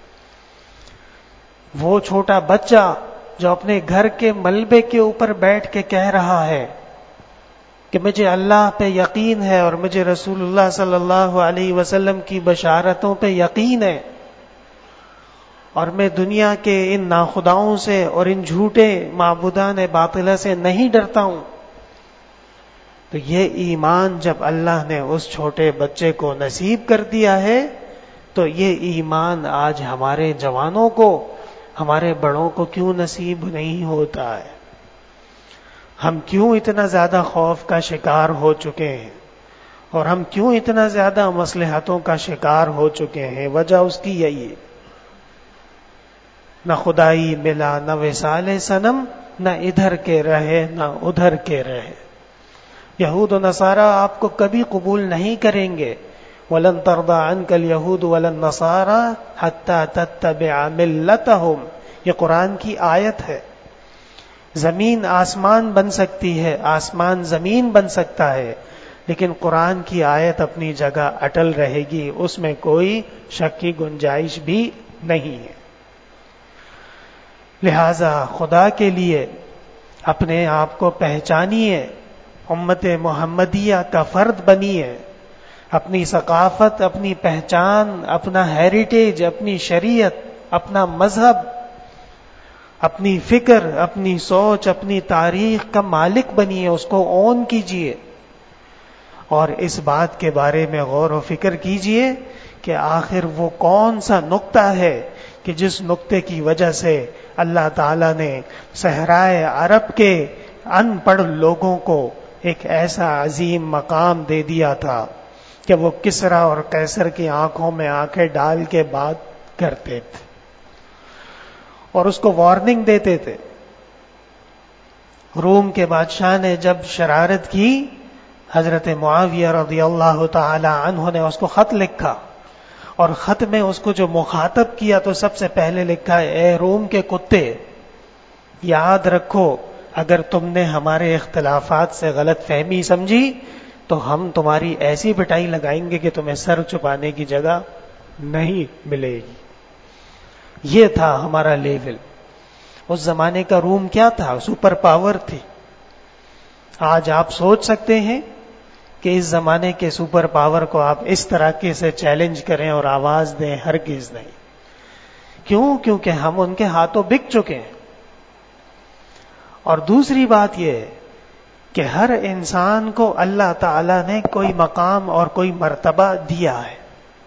وہ چھوٹا بچہ جو اپنے گھر کے ملبے کے اوپر بیٹھ کے کہہ رہا ہے کہ مجھے اللہ پہ یقین ہے اور مجھے رسول اللہ صلی اللہ علیہ وسلم کی بشارتوں پہ یقین ہے، اور میں دنیا کے ان ناخداؤں سے اور ان جھوٹے معبودان باطلہ سے نہیں ڈرتا ہوں، تو یہ ایمان جب اللہ نے اس چھوٹے بچے کو نصیب کر دیا ہے تو یہ ایمان آج ہمارے جوانوں کو، ہمارے بڑوں کو کیوں نصیب نہیں ہوتا ہے؟ ہم کیوں اتنا زیادہ خوف کا شکار ہو چکے ہیں، اور ہم کیوں اتنا زیادہ مصلحتوں کا شکار ہو چکے ہیں؟ وجہ اس کی یہی ہے نہ خدائی ملا نہ وصال صنم، نہ ادھر کے رہے نہ ادھر کے رہے۔ یہود و نصارہ آپ کو کبھی قبول نہیں کریں گے۔ وَلَن تَرْضَىٰ عَنْكَ الْيَهُودُ وَلَا النَّصَارَىٰ حَتَّىٰ تَتَّبِعَ مِلَّتَهُمْ، یہ قرآن کی آیت ہے۔ زمین آسمان بن سکتی ہے، آسمان زمین بن سکتا ہے، لیکن قرآن کی آیت اپنی جگہ اٹل رہے گی، اس میں کوئی شک کی گنجائش بھی نہیں ہے۔ لہذا خدا کے لیے اپنے آپ کو پہچانیے، امت محمدیہ کا فرد بنیے، اپنی ثقافت، اپنی پہچان، اپنا ہیریٹیج، اپنی شریعت، اپنا مذہب، اپنی فکر، اپنی سوچ، اپنی تاریخ کا مالک بنیے، اس کو اون کیجیے، اور اس بات کے بارے میں غور و فکر کیجیے کہ آخر وہ کون سا نقطہ ہے کہ جس نقطے کی وجہ سے اللہ تعالیٰ نے صحرائے عرب کے ان پڑھ لوگوں کو ایک ایسا عظیم مقام دے دیا تھا کہ وہ کسریٰ اور قیصر کی آنکھوں میں آنکھیں ڈال کے بات کرتے تھے اور اس کو وارننگ دیتے تھے۔ روم کے بادشاہ نے جب شرارت کی، حضرت معاویہ رضی اللہ تعالی عنہ نے اس کو خط لکھا، اور خط میں اس کو جو مخاطب کیا تو سب سے پہلے لکھا ہے، اے روم کے کتے، یاد رکھو اگر تم نے ہمارے اختلافات سے غلط فہمی سمجھی تو ہم تمہاری ایسی پٹائی لگائیں گے کہ تمہیں سر چھپانے کی جگہ نہیں ملے گی۔ یہ تھا ہمارا لیول۔ اس زمانے کا روم کیا تھا؟ سپر پاور تھی۔ آج آپ سوچ سکتے ہیں کہ اس زمانے کے سپر پاور کو آپ اس طرح کے سے چیلنج کریں اور آواز دیں؟ ہرگز نہیں۔ کیوں؟ کیونکہ ہم ان کے ہاتھوں بک چکے ہیں۔ اور دوسری بات یہ ہے کہ ہر انسان کو اللہ تعالیٰ نے کوئی مقام اور کوئی مرتبہ دیا ہے۔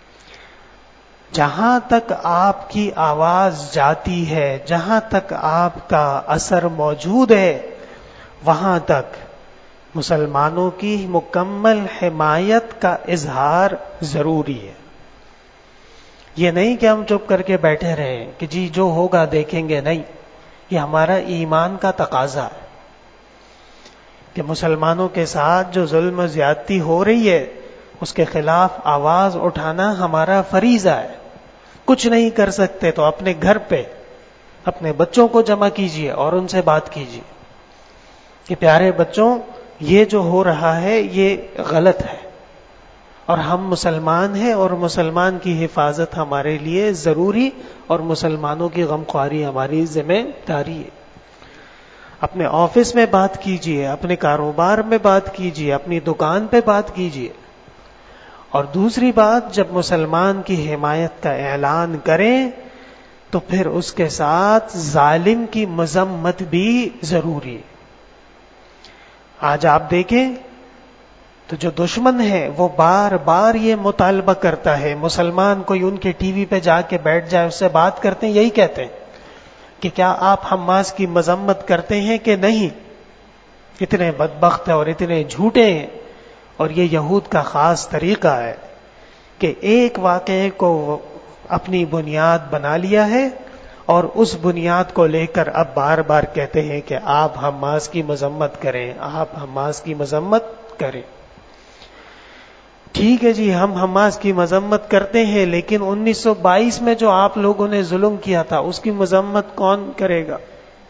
جہاں تک آپ کی آواز جاتی ہے، جہاں تک آپ کا اثر موجود ہے، وہاں تک مسلمانوں کی مکمل حمایت کا اظہار ضروری ہے۔ یہ نہیں کہ ہم چپ کر کے بیٹھے رہیں کہ جی جو ہوگا دیکھیں گے، نہیں، یہ ہمارا ایمان کا تقاضا ہے کہ مسلمانوں کے ساتھ جو ظلم و زیادتی ہو رہی ہے اس کے خلاف آواز اٹھانا ہمارا فریضہ ہے۔ کچھ نہیں کر سکتے تو اپنے گھر پہ اپنے بچوں کو جمع کیجیے اور ان سے بات کیجیے کہ پیارے بچوں، یہ جو ہو رہا ہے یہ غلط ہے، اور ہم مسلمان ہیں اور مسلمان کی حفاظت ہمارے لیے ضروری، اور مسلمانوں کی غمخواری ہماری ذمہ داری ہے۔ اپنے آفس میں بات کیجیے، اپنے کاروبار میں بات کیجیے، اپنی دکان پہ بات کیجیے۔ اور دوسری بات، جب مسلمان کی حمایت کا اعلان کریں تو پھر اس کے ساتھ ظالم کی مذمت بھی ضروری ہے۔ آج آپ دیکھیں تو جو دشمن ہے وہ بار بار یہ مطالبہ کرتا ہے، مسلمان کوئی ان کے ٹی وی پہ جا کے بیٹھ جائے، اس سے بات کرتے ہیں، یہی کہتے ہیں کہ کیا آپ حماس کی مذمت کرتے ہیں کہ نہیں؟ اتنے بدبخت ہیں اور اتنے جھوٹے ہیں۔ اور یہ یہود کا خاص طریقہ ہے کہ ایک واقعے کو اپنی بنیاد بنا لیا ہے اور اس بنیاد کو لے کر اب بار بار کہتے ہیں کہ آپ حماس کی مذمت کریں، آپ حماس کی مذمت کریں۔ ٹھیک ہے جی، ہم حماس کی مذمت کرتے ہیں، لیکن 1922 میں جو آپ لوگوں نے ظلم کیا تھا اس کی مذمت کون کرے گا؟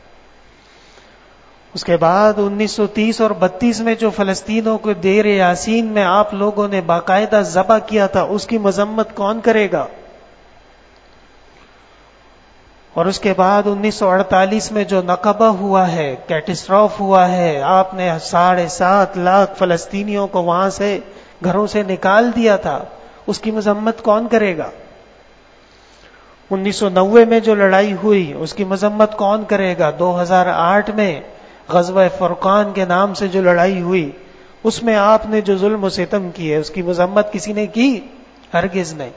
اس کے بعد 1930 اور 32 میں جو فلسطینوں کو دیر یاسین میں آپ لوگوں نے باقاعدہ ذبح کیا تھا اس کی مذمت کون کرے گا؟ اور اس کے بعد 1948 میں جو نقبہ ہوا ہے، کیٹسٹروف ہوا ہے، آپ نے 7.5 لاکھ فلسطینیوں کو وہاں سے گھروں سے نکال دیا تھا، اس کی مذمت کون کرے گا؟ 1990 میں جو لڑائی ہوئی اس کی مذمت کون کرے گا؟ 2008 میں غزوہ فرقان کے نام سے جو لڑائی ہوئی اس میں آپ نے جو ظلم و ستم کیے اس کی مذمت کسی نے کی؟ ہرگز نہیں۔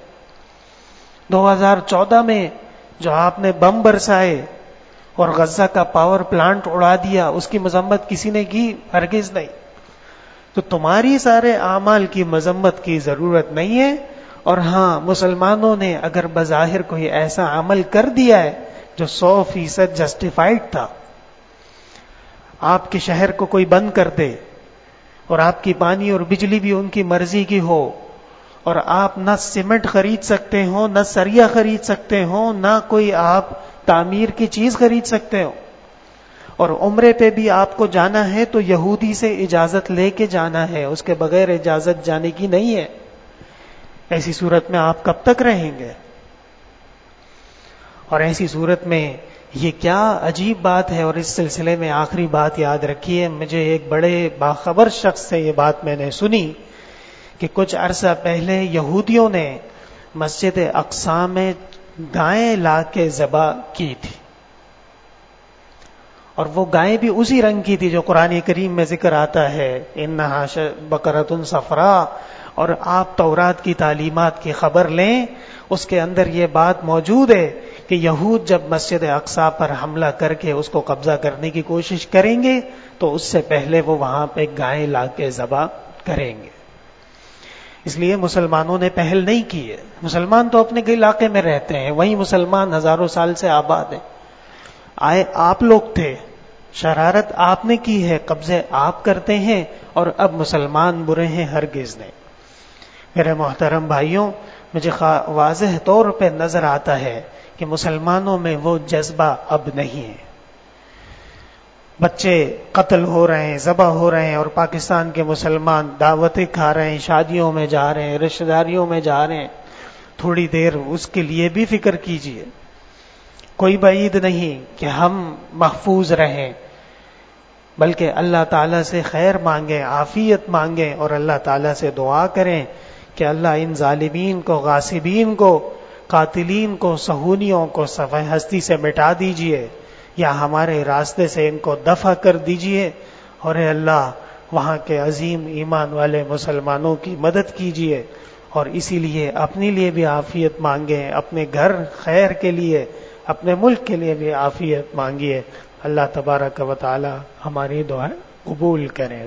2014 میں جو آپ نے بم برسائے اور غزہ کا پاور پلانٹ اڑا دیا اس کی مذمت کسی نے کی؟ ہرگز نہیں۔ تو تمہاری سارے اعمال کی مذمت کی ضرورت نہیں ہے، اور ہاں مسلمانوں نے اگر بظاہر کوئی ایسا عمل کر دیا ہے جو 100% جسٹیفائڈ تھا. آپ کے شہر کو کوئی بند کر دے اور آپ کی پانی اور بجلی بھی ان کی مرضی کی ہو، اور آپ نہ سیمنٹ خرید سکتے ہو، نہ سریا خرید سکتے ہو، نہ کوئی آپ تعمیر کی چیز خرید سکتے ہو، اور عمرے پہ بھی آپ کو جانا ہے تو یہودی سے اجازت لے کے جانا ہے، اس کے بغیر اجازت جانے کی نہیں ہے. ایسی صورت میں آپ کب تک رہیں گے؟ اور ایسی صورت میں یہ کیا عجیب بات ہے. اور اس سلسلے میں آخری بات یاد رکھیے، مجھے ایک بڑے باخبر شخص سے یہ بات میں نے سنی کہ کچھ عرصہ پہلے یہودیوں نے مسجد اقصی میں گائیں لا کے ذبح کی تھی، اور وہ گائیں بھی اسی رنگ کی تھی جو قرآن کریم میں ذکر آتا ہے، انہا بقرۃ صفراء. اور آپ تورات کی تعلیمات کی خبر لیں، اس کے اندر یہ بات موجود ہے کہ یہود جب مسجد اقصی پر حملہ کر کے اس کو قبضہ کرنے کی کوشش کریں گے تو اس سے پہلے وہ وہاں پہ گائیں لا کے ذبح کریں گے. اس لیے مسلمانوں نے پہل نہیں کی ہے. مسلمان تو اپنے علاقے میں رہتے ہیں، وہیں مسلمان ہزاروں سال سے آباد ہیں. آئے آپ لوگ تھے، شرارت آپ نے کی ہے، قبضے آپ کرتے ہیں، اور اب مسلمان برے ہیں، ہرگز نہیں. میرے محترم بھائیوں، مجھے واضح طور پہ نظر آتا ہے کہ مسلمانوں میں وہ جذبہ اب نہیں ہے. بچے قتل ہو رہے ہیں، ذبح ہو رہے ہیں، اور پاکستان کے مسلمان دعوتیں کھا رہے ہیں، شادیوں میں جا رہے ہیں، رشتہ داریوں میں جا رہے ہیں. تھوڑی دیر اس کے لیے بھی فکر کیجیے. کوئی بعید نہیں کہ ہم محفوظ رہیں، بلکہ اللہ تعالیٰ سے خیر مانگیں، عافیت مانگیں، اور اللہ تعالیٰ سے دعا کریں کہ اللہ ان ظالمین کو، غاصبین کو، قاتلین کو، صہیونیوں کو صفحہ ہستی سے مٹا دیجئے، یا ہمارے راستے سے ان کو دفع کر دیجئے. اور اے اللہ، وہاں کے عظیم ایمان والے مسلمانوں کی مدد کیجئے. اور اسی لیے اپنے لیے بھی عافیت مانگیں، اپنے گھر خیر کے لیے، اپنے ملک کے لیے بھی عافیت مانگیے. اللہ تبارک و تعالی ہماری دعا قبول کرے.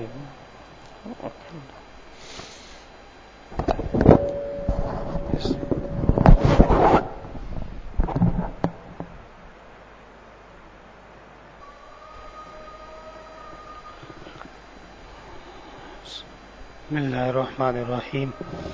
بسم اللہ الرحمن الرحیم.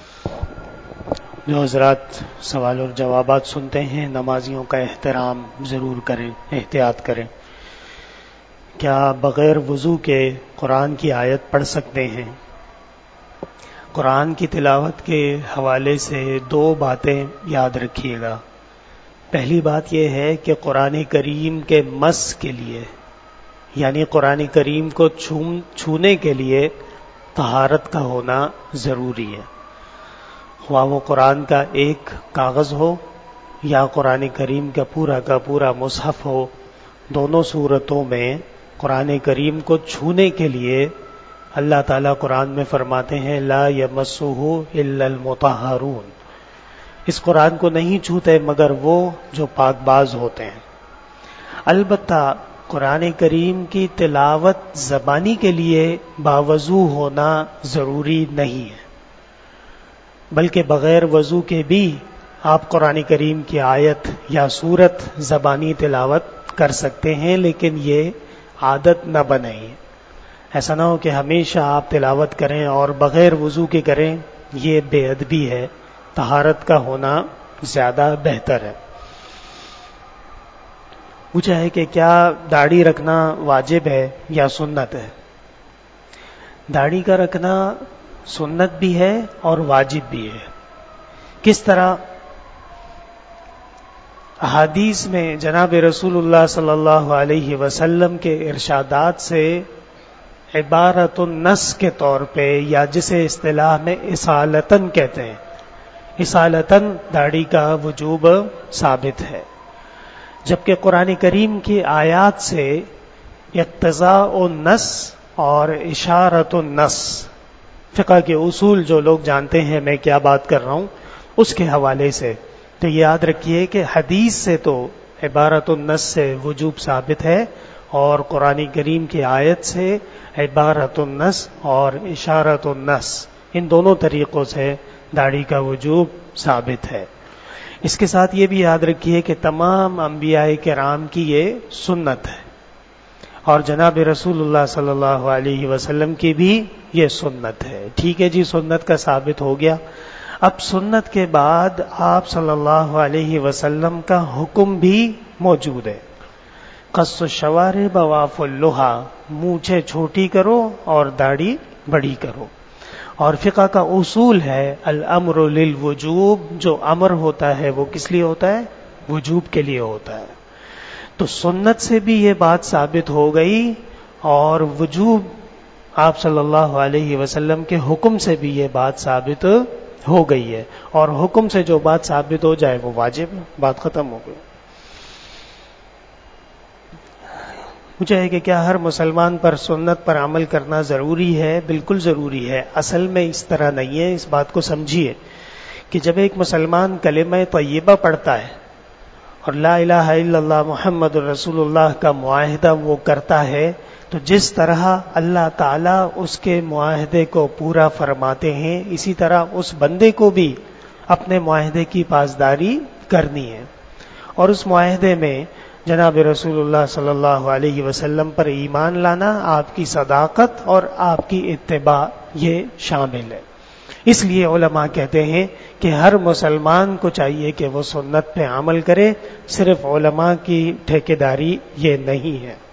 جو حضرات سوال اور جوابات سنتے ہیں، نمازیوں کا احترام ضرور کریں، احتیاط کریں. کیا بغیر وضو کے قرآن کی آیت پڑھ سکتے ہیں؟ قرآن کی تلاوت کے حوالے سے 2 باتیں یاد رکھیے گا. پہلی بات یہ ہے کہ قرآن کریم کے مس کے لیے، یعنی قرآن کریم کو چھونے کے لیے طہارت کا ہونا ضروری ہے. خواہ وہ قرآن کا ایک کاغذ ہو یا قرآن کریم کا پورا مصحف ہو، دونوں صورتوں میں قرآن کریم کو چھونے کے لیے اللہ تعالیٰ قرآن میں فرماتے ہیں لا یمسہ الا المطہرون. اس قرآن کو نہیں چھوتے مگر وہ جو پاک باز ہوتے ہیں. البتہ قرآن کریم کی تلاوت زبانی کے لیے باوضو ہونا ضروری نہیں ہے، بلکہ بغیر وضو کے بھی آپ قرآن کریم کی آیت یا سورت زبانی تلاوت کر سکتے ہیں، لیکن یہ عادت نہ بنائیں. ایسا نہ ہو کہ ہمیشہ آپ تلاوت کریں اور بغیر وضو کے کریں، یہ بے ادبی ہے. طہارت کا ہونا زیادہ بہتر ہے. پوچھا ہے کہ کیا داڑھی رکھنا واجب ہے یا سنت ہے؟ داڑھی کا رکھنا سنت بھی ہے اور واجب بھی ہے. کس طرح؟ احادیث میں جناب رسول اللہ صلی اللہ علیہ وسلم کے ارشادات سے عبارت النص کے طور پہ، یا جسے اصطلاح میں اصالتاً کہتے ہیں، اصالتاً داڑھی کا وجوب ثابت ہے. جبکہ قرآن کریم کی آیات سے اقتضاء النص اور اشارت النص، فقہ کے اصول جو لوگ جانتے ہیں میں کیا بات کر رہا ہوں، اس کے حوالے سے تو یاد رکھیے کہ حدیث سے تو عبارت النص سے وجوب ثابت ہے، اور قرآن کریم کی آیت سے عبارت النص اور اشارت النص، ان دونوں طریقوں سے داڑھی کا وجوب ثابت ہے. اس کے ساتھ یہ بھی یاد رکھیے کہ تمام انبیاء کرام کی یہ سنت ہے، اور جناب رسول اللہ صلی اللہ علیہ وسلم کی بھی یہ سنت ہے. ٹھیک ہے جی، سنت کا ثابت ہو گیا. اب سنت کے بعد آپ صلی اللہ علیہ وسلم کا حکم بھی موجود ہے. قص الشوارب وعف اللحى، مونچھیں چھوٹی کرو اور داڑھی بڑی کرو. اور فقہ کا اصول ہے الامر للوجوب، جو امر ہوتا ہے وہ کس لیے ہوتا ہے؟ وجوب کے لیے ہوتا ہے. تو سنت سے بھی یہ بات ثابت ہو گئی، اور وجوب آپ صلی اللہ علیہ وسلم کے حکم سے بھی یہ بات ثابت ہو گئی ہے. اور حکم سے جو بات ثابت ہو جائے وہ واجب ہے، بات ختم ہو گئی. پوچھا ہے کہ کیا ہر مسلمان پر سنت پر عمل کرنا ضروری ہے؟ بالکل ضروری ہے. اصل میں اس طرح نہیں ہے. اس بات کو سمجھیے کہ جب ایک مسلمان کلمہ طیبہ پڑھتا ہے اور لا الہ الا اللہ محمد رسول اللہ کا معاہدہ وہ کرتا ہے، تو جس طرح اللہ تعالیٰ اس کے معاہدے کو پورا فرماتے ہیں، اسی طرح اس بندے کو بھی اپنے معاہدے کی پاسداری کرنی ہے. اور اس معاہدے میں جناب رسول اللہ صلی اللہ علیہ وسلم پر ایمان لانا، آپ کی صداقت اور آپ کی اتباع یہ شامل ہے. اس لیے علماء کہتے ہیں کہ ہر مسلمان کو چاہیے کہ وہ سنت پہ عمل کرے، صرف علماء کی ٹھیکیداری یہ نہیں ہے.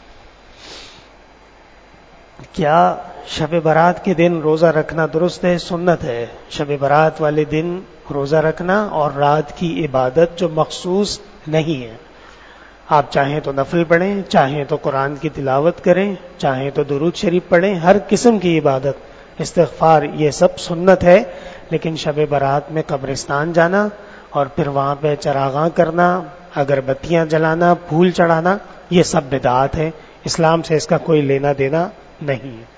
کیا شب برات کے دن روزہ رکھنا درست ہے؟ سنت ہے شب برات والے دن روزہ رکھنا، اور رات کی عبادت جو مخصوص نہیں ہے. آپ چاہیں تو نفل پڑھیں، چاہیں تو قرآن کی تلاوت کریں، چاہیں تو درود شریف پڑھیں، ہر قسم کی عبادت، استغفار، یہ سب سنت ہے. لیکن شب برات میں قبرستان جانا اور پھر وہاں پہ چراغاں کرنا، اگربتیاں جلانا، پھول چڑھانا، یہ سب بدعات ہے. اسلام سے اس کا کوئی لینا دینا نہیں ہے.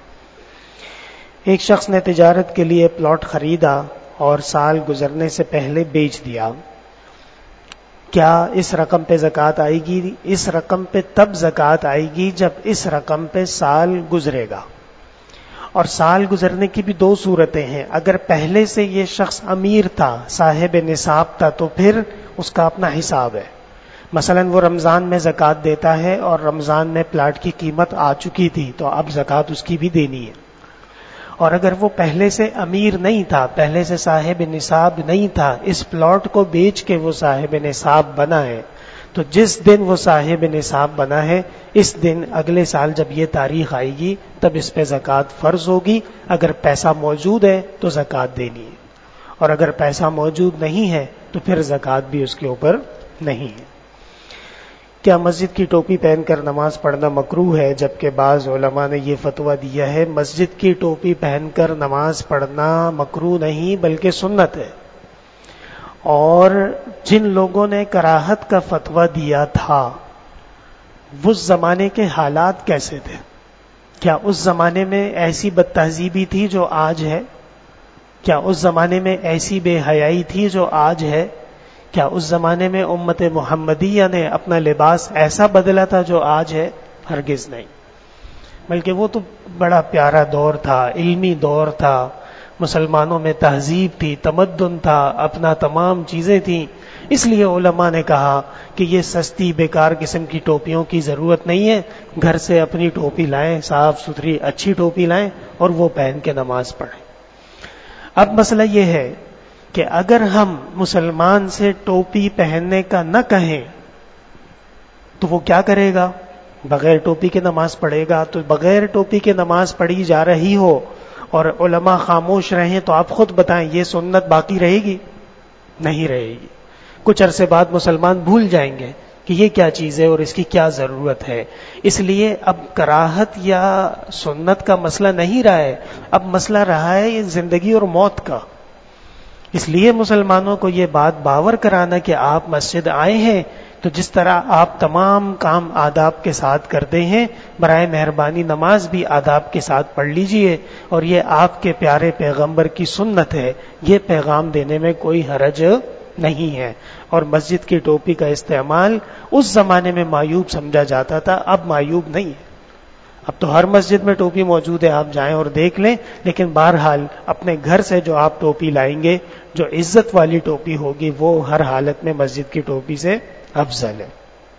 ایک شخص نے تجارت کے لیے پلاٹ خریدا اور سال گزرنے سے پہلے بیچ دیا. کیا اس رقم پہ زکوٰۃ آئے گی؟ اس رقم پہ تب زکوٰۃ آئے گی جب اس رقم پہ سال گزرے گا. اور سال گزرنے کی بھی دو صورتیں ہیں. اگر پہلے سے یہ شخص امیر تھا، صاحب نصاب تھا، تو پھر اس کا اپنا حساب ہے. مثلا وہ رمضان میں زکوٰۃ دیتا ہے اور رمضان میں پلاٹ کی قیمت آ چکی تھی، تو اب زکوٰۃ اس کی بھی دینی ہے. اور اگر وہ پہلے سے امیر نہیں تھا، پہلے سے صاحب نصاب نہیں تھا، اس پلاٹ کو بیچ کے وہ صاحب نصاب بنا ہے، تو جس دن وہ صاحب نصاب بنا ہے، اس دن اگلے سال جب یہ تاریخ آئے گی تب اس پہ زکوٰۃ فرض ہوگی. اگر پیسہ موجود ہے تو زکوٰۃ دینی ہے، اور اگر پیسہ موجود نہیں ہے تو پھر زکوٰۃ بھی اس کے اوپر نہیں ہے. کیا مسجد کی ٹوپی پہن کر نماز پڑھنا مکروہ ہے؟ جبکہ بعض علماء نے یہ فتویٰ دیا ہے مسجد کی ٹوپی پہن کر نماز پڑھنا مکروہ نہیں بلکہ سنت ہے. اور جن لوگوں نے کراہت کا فتویٰ دیا تھا اس زمانے کے حالات کیسے تھے؟ کیا اس زمانے میں ایسی بد تہذیبی تھی جو آج ہے؟ کیا اس زمانے میں ایسی بے حیائی تھی جو آج ہے؟ کیا اس زمانے میں امت محمدیہ نے اپنا لباس ایسا بدلا تھا جو آج ہے؟ ہرگز نہیں. بلکہ وہ تو بڑا پیارا دور تھا، علمی دور تھا، مسلمانوں میں تہذیب تھی، تمدن تھا، اپنا تمام چیزیں تھیں. اس لیے علماء نے کہا کہ یہ سستی بیکار قسم کی ٹوپیوں کی ضرورت نہیں ہے، گھر سے اپنی ٹوپی لائیں، صاف ستھری اچھی ٹوپی لائیں اور وہ پہن کے نماز پڑھیں. اب مسئلہ یہ ہے کہ اگر ہم مسلمان سے ٹوپی پہننے کا نہ کہیں تو وہ کیا کرے گا؟ بغیر ٹوپی کے نماز پڑھے گا. تو بغیر ٹوپی کے نماز پڑھی جا رہی ہو اور علماء خاموش رہیں تو آپ خود بتائیں یہ سنت باقی رہے گی؟ نہیں رہے گی. کچھ عرصے بعد مسلمان بھول جائیں گے کہ یہ کیا چیز ہے اور اس کی کیا ضرورت ہے. اس لیے اب کراہت یا سنت کا مسئلہ نہیں رہا ہے، اب مسئلہ رہا ہے یہ زندگی اور موت کا. اس لیے مسلمانوں کو یہ بات باور کرانا کہ آپ مسجد آئے ہیں تو جس طرح آپ تمام کام آداب کے ساتھ کرتے ہیں، برائے مہربانی نماز بھی آداب کے ساتھ پڑھ لیجئے، اور یہ آپ کے پیارے پیغمبر کی سنت ہے. یہ پیغام دینے میں کوئی حرج نہیں ہے. اور مسجد کی ٹوپی کا استعمال اس زمانے میں معیوب سمجھا جاتا تھا، اب معیوب نہیں ہے. اب تو ہر مسجد میں ٹوپی موجود ہے، آپ جائیں اور دیکھ لیں، لیکن بہرحال اپنے گھر سے جو آپ ٹوپی لائیں گے، جو عزت والی ٹوپی ہوگی، وہ ہر حالت میں مسجد کی ٹوپی سے افضل ہے۔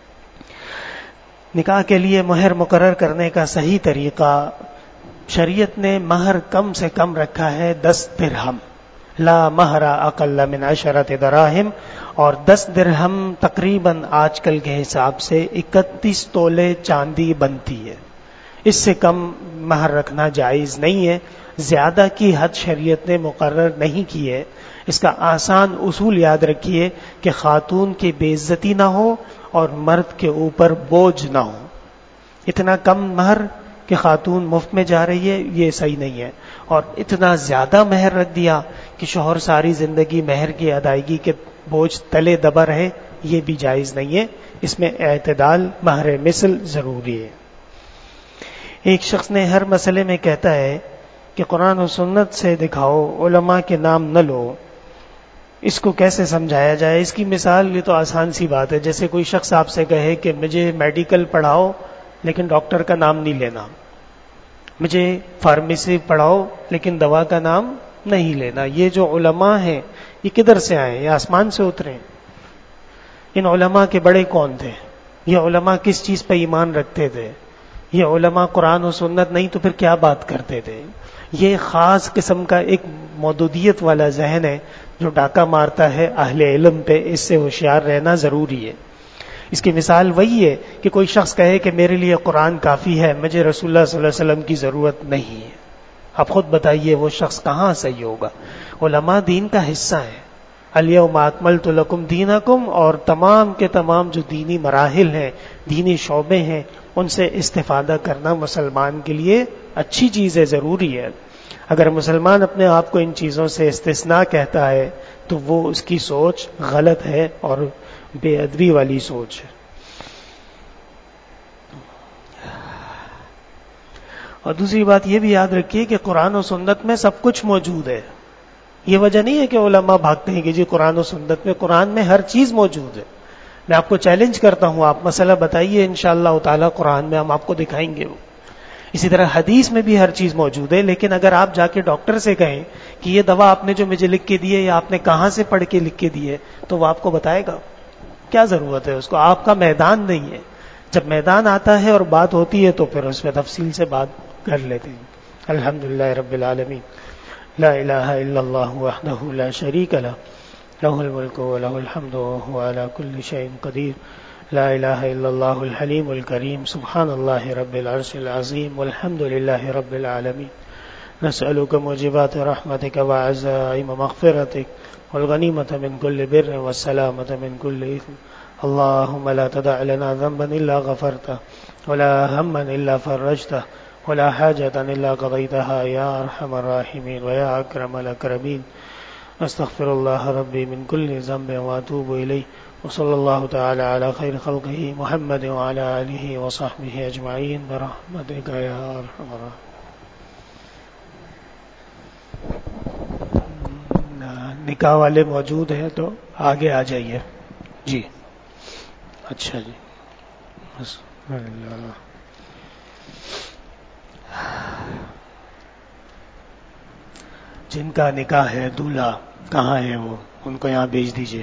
نکاح کے لیے مہر مقرر کرنے کا صحیح طریقہ، شریعت نے مہر کم سے کم رکھا ہے 10 درہم، لا مہر اقل من 10 دراہم، اور 10 درہم تقریباً آج کل کے حساب سے 31 تولے چاندی بنتی ہے۔ اس سے کم مہر رکھنا جائز نہیں ہے، زیادہ کی حد شریعت نے مقرر نہیں کی ہے۔ اس کا آسان اصول یاد رکھیے کہ خاتون کی بے عزتی نہ ہو اور مرد کے اوپر بوجھ نہ ہو۔ اتنا کم مہر کہ خاتون مفت میں جا رہی ہے، یہ صحیح نہیں ہے، اور اتنا زیادہ مہر رکھ دیا کہ شوہر ساری زندگی مہر کی ادائیگی کے بوجھ تلے دبا رہے، یہ بھی جائز نہیں ہے۔ اس میں اعتدال، مہر مثل ضروری ہے۔ ایک شخص نے ہر مسئلے میں کہتا ہے کہ قرآن و سنت سے دکھاؤ، علماء کے نام نہ لو، اس کو کیسے سمجھایا جائے؟ اس کی مثال یہ تو آسان سی بات ہے، جیسے کوئی شخص آپ سے کہے کہ مجھے میڈیکل پڑھاؤ لیکن ڈاکٹر کا نام نہیں لینا، مجھے فارمیسی پڑھاؤ لیکن دوا کا نام نہیں لینا۔ یہ جو علماء ہیں یہ کدھر سے آئے؟ یہ آسمان سے اترے ہیں؟ ان علماء کے بڑے کون تھے؟ یہ علماء کس چیز پہ ایمان رکھتے تھے؟ یہ علماء قرآن و سنت نہیں تو پھر کیا بات کرتے تھے؟ یہ خاص قسم کا ایک مودودیت والا ذہن ہے جو ڈاکہ مارتا ہے اہل علم پہ، اس سے ہوشیار رہنا ضروری ہے۔ اس کی مثال وہی ہے کہ کوئی شخص کہے کہ میرے لیے قرآن کافی ہے، مجھے رسول اللہ صلی اللہ علیہ وسلم کی ضرورت نہیں ہے۔ آپ خود بتائیے وہ شخص کہاں صحیح ہوگا؟ علماء دین کا حصہ ہیں۔ الیوم اکملت لکم دینکم، اور تمام کے تمام جو دینی مراحل ہیں، دینی شعبے ہیں، ان سے استفادہ کرنا مسلمان کے لیے اچھی چیز ہے، ضروری ہے۔ اگر مسلمان اپنے آپ کو ان چیزوں سے استثناء کہتا ہے تو وہ اس کی سوچ غلط ہے اور بے ادبی والی سوچ ہے۔ اور دوسری بات یہ بھی یاد رکھیے کہ قرآن و سنت میں سب کچھ موجود ہے۔ یہ وجہ نہیں ہے کہ علماء بھاگتے ہیں کہ جی قرآن و سنت میں، قرآن میں ہر چیز موجود ہے۔ میں آپ کو چیلنج کرتا ہوں، آپ مسئلہ بتائیے، انشاءاللہ تعالی قرآن میں ہم آپ کو دکھائیں گے وہ۔ اسی طرح حدیث میں بھی ہر چیز موجود ہے، لیکن اگر آپ جا کے ڈاکٹر سے کہیں کہ یہ دوا آپ نے جو مجھے لکھ کے دی ہے یا آپ نے کہاں سے پڑھ کے لکھ کے دی ہے، تو وہ آپ کو بتائے گا؟ کیا ضرورت ہے اس کو؟ آپ کا میدان نہیں ہے۔ جب میدان آتا ہے اور بات ہوتی ہے تو پھر اس میں تفصیل سے بات کر لیتے ہیں۔ الحمدللہ رب العالمین، لا الہ الا اللہ وحدہ لا شریک لہ، لہ الملک ولہ الحمد وہو علی کل شیء قدیر، لا الہ الا اللہ الحلیم الکریم، سبحان اللہ رب العرش العظیم، والحمد للہ رب العالمین۔ نسألک موجبات رحمتک وعزائم مغفرتک والغنیمۃ من کل بر والسلامۃ من کل اثم، اللہم لا تدع لنا ذنبا الا غفرته ولا ہما الا فرجته ولا حاجة الا قضيتها یا ارحم الراحمین ویا اکرم الاکرمین۔ استغفر اللہ ربی من کل ذنب واتوب الیہ، وصلی اللہ تعالی علی خیر خلقہ محمد وعلی آلہ وصحبہ اجمعین برحمتک یا ارحم الراحمین۔ نکاح والے موجود ہیں تو آگے آ جائیے جی۔ اچھا جی، جن کا نکاح ہے، دولہا کہاں ہے وہ؟ ان کو یہاں بھیج دیجیے۔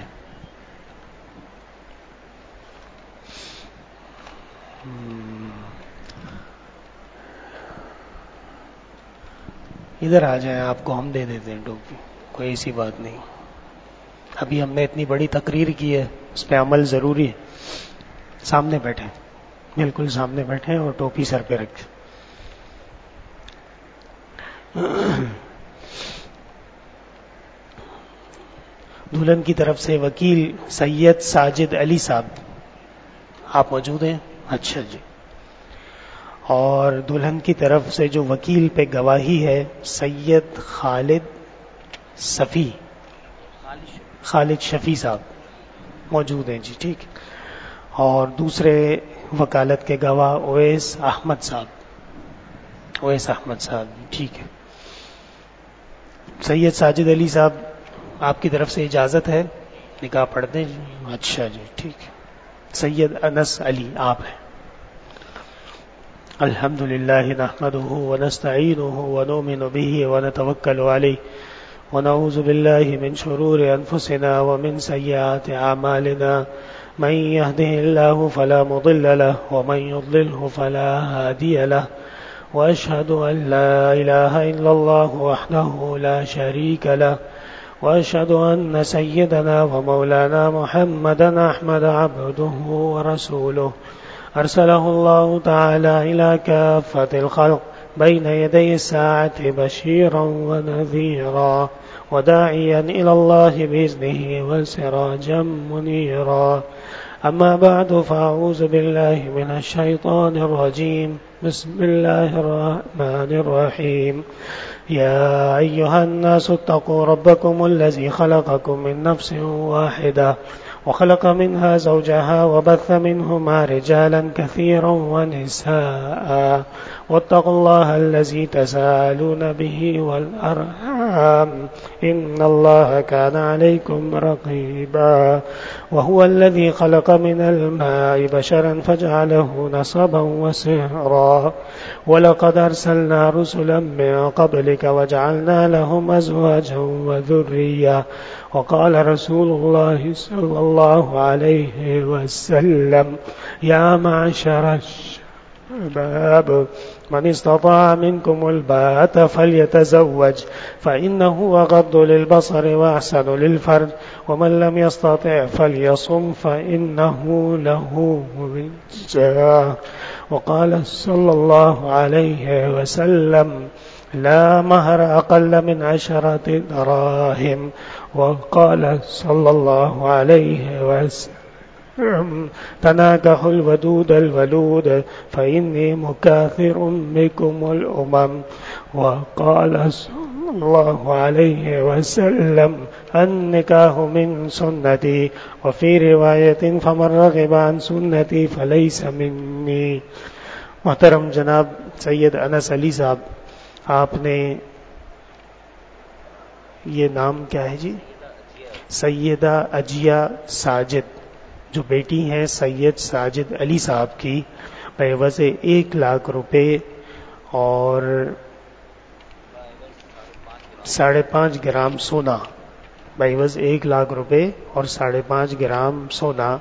ادھر آ جائیں، آپ کو ہم دے دیتے ہیں ٹوپی، کوئی ایسی بات نہیں۔ ابھی ہم نے اتنی بڑی تقریر کی ہے، اس پہ عمل ضروری ہے۔ سامنے بیٹھیں، بالکل سامنے بیٹھیں اور ٹوپی سر پہ رکھیں۔ دلہن کی طرف سے وکیل سید ساجد علی صاحب، آپ موجود ہیں؟ اچھا جی۔ اور دلہن کی طرف سے جو وکیل پہ گواہی ہے سید خالد شفیع صاحب موجود ہیں جی، ٹھیک۔ اور دوسرے وکالت کے گواہ اویس احمد صاحب، ٹھیک ہے۔ سید ساجد علی صاحب، آپ کی طرف سے اجازت ہے نکاح پڑھ دیں جی؟ اچھا جی، ٹھیک ہے۔ سید انس علی آپ ہیں، الحمد لله نحمده ونستعينه ونؤمن به ونتوكل عليه ونعوذ بالله من شرور أنفسنا ومن سيئات أعمالنا من يهده الله فلا مضل له ومن يضلله فلا هادي له وأشهد أن لا إله إلا الله وحده لا شريك له وأشهد أن سيدنا ومولانا محمدا أحمد عبده ورسوله أرسله الله تعالى إلى كافة الخلق بين يدي الساعة بشيرا ونذيرا وداعيا إلى الله بإذنه وسراجا منيرا أما بعد فأعوذ بالله من الشيطان الرجيم بسم الله الرحمن الرحيم يا أيها الناس اتقوا ربكم الذي خلقكم من نفس واحدة وخلق منها زوجها وبث منهما رجالا كثيرا ونساء واتقوا الله الذي تساءلون به والأرحام إن الله كان عليكم رقيبا وهو الذي خلق من الماء بشرا فجعله نسبا وسحرا ولقد أرسلنا رسلا من قبلك وجعلنا لهم أزواجا وذرية وقال رسول الله صلى الله عليه وسلم يا معشر الشباب من استطاع منكم الباءة فليتزوج فإنه أغض للبصر وأحسن للفرج ومن لم يستطع فليصم فإنه له وجاء وقال صلى الله عليه وسلم لا مهر أقل من 10 دراهم وقال صلى الله عليه وسلم تناكحوا الودود الولود فإني مكاثر بكم الأمم وقال صلى الله عليه وسلم النكاح من سنتي وفي رواية فمن رغب عن سنتي فليس مني. محترم جناب سید انس علی صاحب، آپ نے یہ نام کیا ہے جی؟ سیدہ اجیا ساجد، جو بیٹی ہیں سید ساجد علی صاحب کی، بعوض 1 لاکھ روپے اور 5.5 گرام سونا، بعوض 1 لاکھ روپے اور 5.5 گرام سونا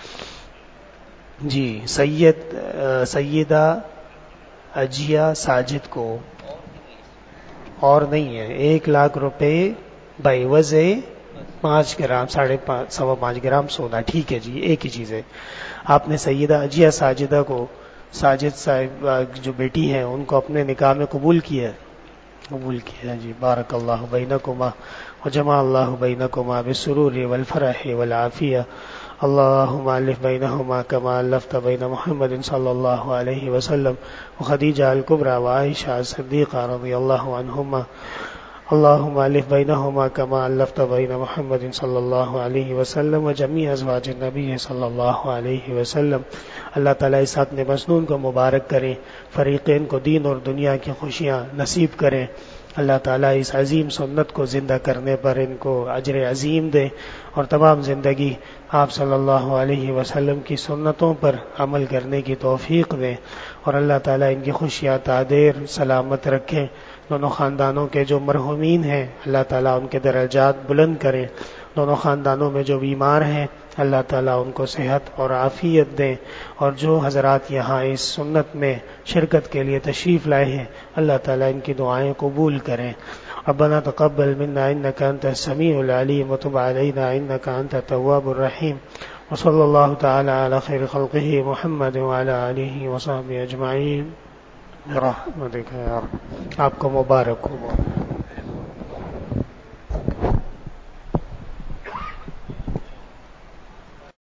جی سیدہ اجیا ساجد کو، اور نہیں ہے، 1 لاکھ روپے بعوض 5 گرام 5.5 گرام سونا. ٹھیک ہے جی، ایک ہی چیز ہے. آپ نے سیدہ اجیا ساجدہ کو، ساجد صاحب جو بیٹی ہیں، ان کو اپنے نکاح میں قبول کیا جی. بارک اللہ بینکما وجمع اللہ بینکما بالسرور والفرح والعافیہ. اللہم الف بینہما کما الفت بین محمد صلی اللہ علیہ وسلم وخدیجہ الکبریٰ وعائشہ صدیقہ رضی اللہ عنہما. اللہم الف بینہما کما الفت بین محمد صلی اللہ علیہ وسلم وجمیع ازواج النبی صلی اللہ علیہ وسلم. اللہ تعالیٰ اس حق مسنون کو مبارک کریں، فریقین کو دین اور دنیا کی خوشیاں نصیب کریں. اللہ تعالیٰ اس عظیم سنت کو زندہ کرنے پر ان کو اجر عظیم دے، اور تمام زندگی آپ صلی اللہ علیہ وسلم کی سنتوں پر عمل کرنے کی توفیق دیں، اور اللہ تعالیٰ ان کی خوشیاں تعدیر سلامت رکھیں. دونوں خاندانوں کے جو مرحومین ہیں، اللہ تعالیٰ ان کے درجات بلند کریں. دونوں خاندانوں میں جو بیمار ہیں، اللہ تعالیٰ ان کو صحت اور عافیت دیں. اور جو حضرات یہاں اس سنت میں شرکت کے لیے تشریف لائے ہیں، اللہ تعالیٰ ان کی دعائیں قبول کریں. ربنا تقبل منا انك انت السميع العليم وتب علينا انك انت التواب الرحيم. وصلى الله تعالى على خير خلقه محمد وعلى آله وصحبه اجمعين برحمتك يا رب. آپ کو مبارک ہو.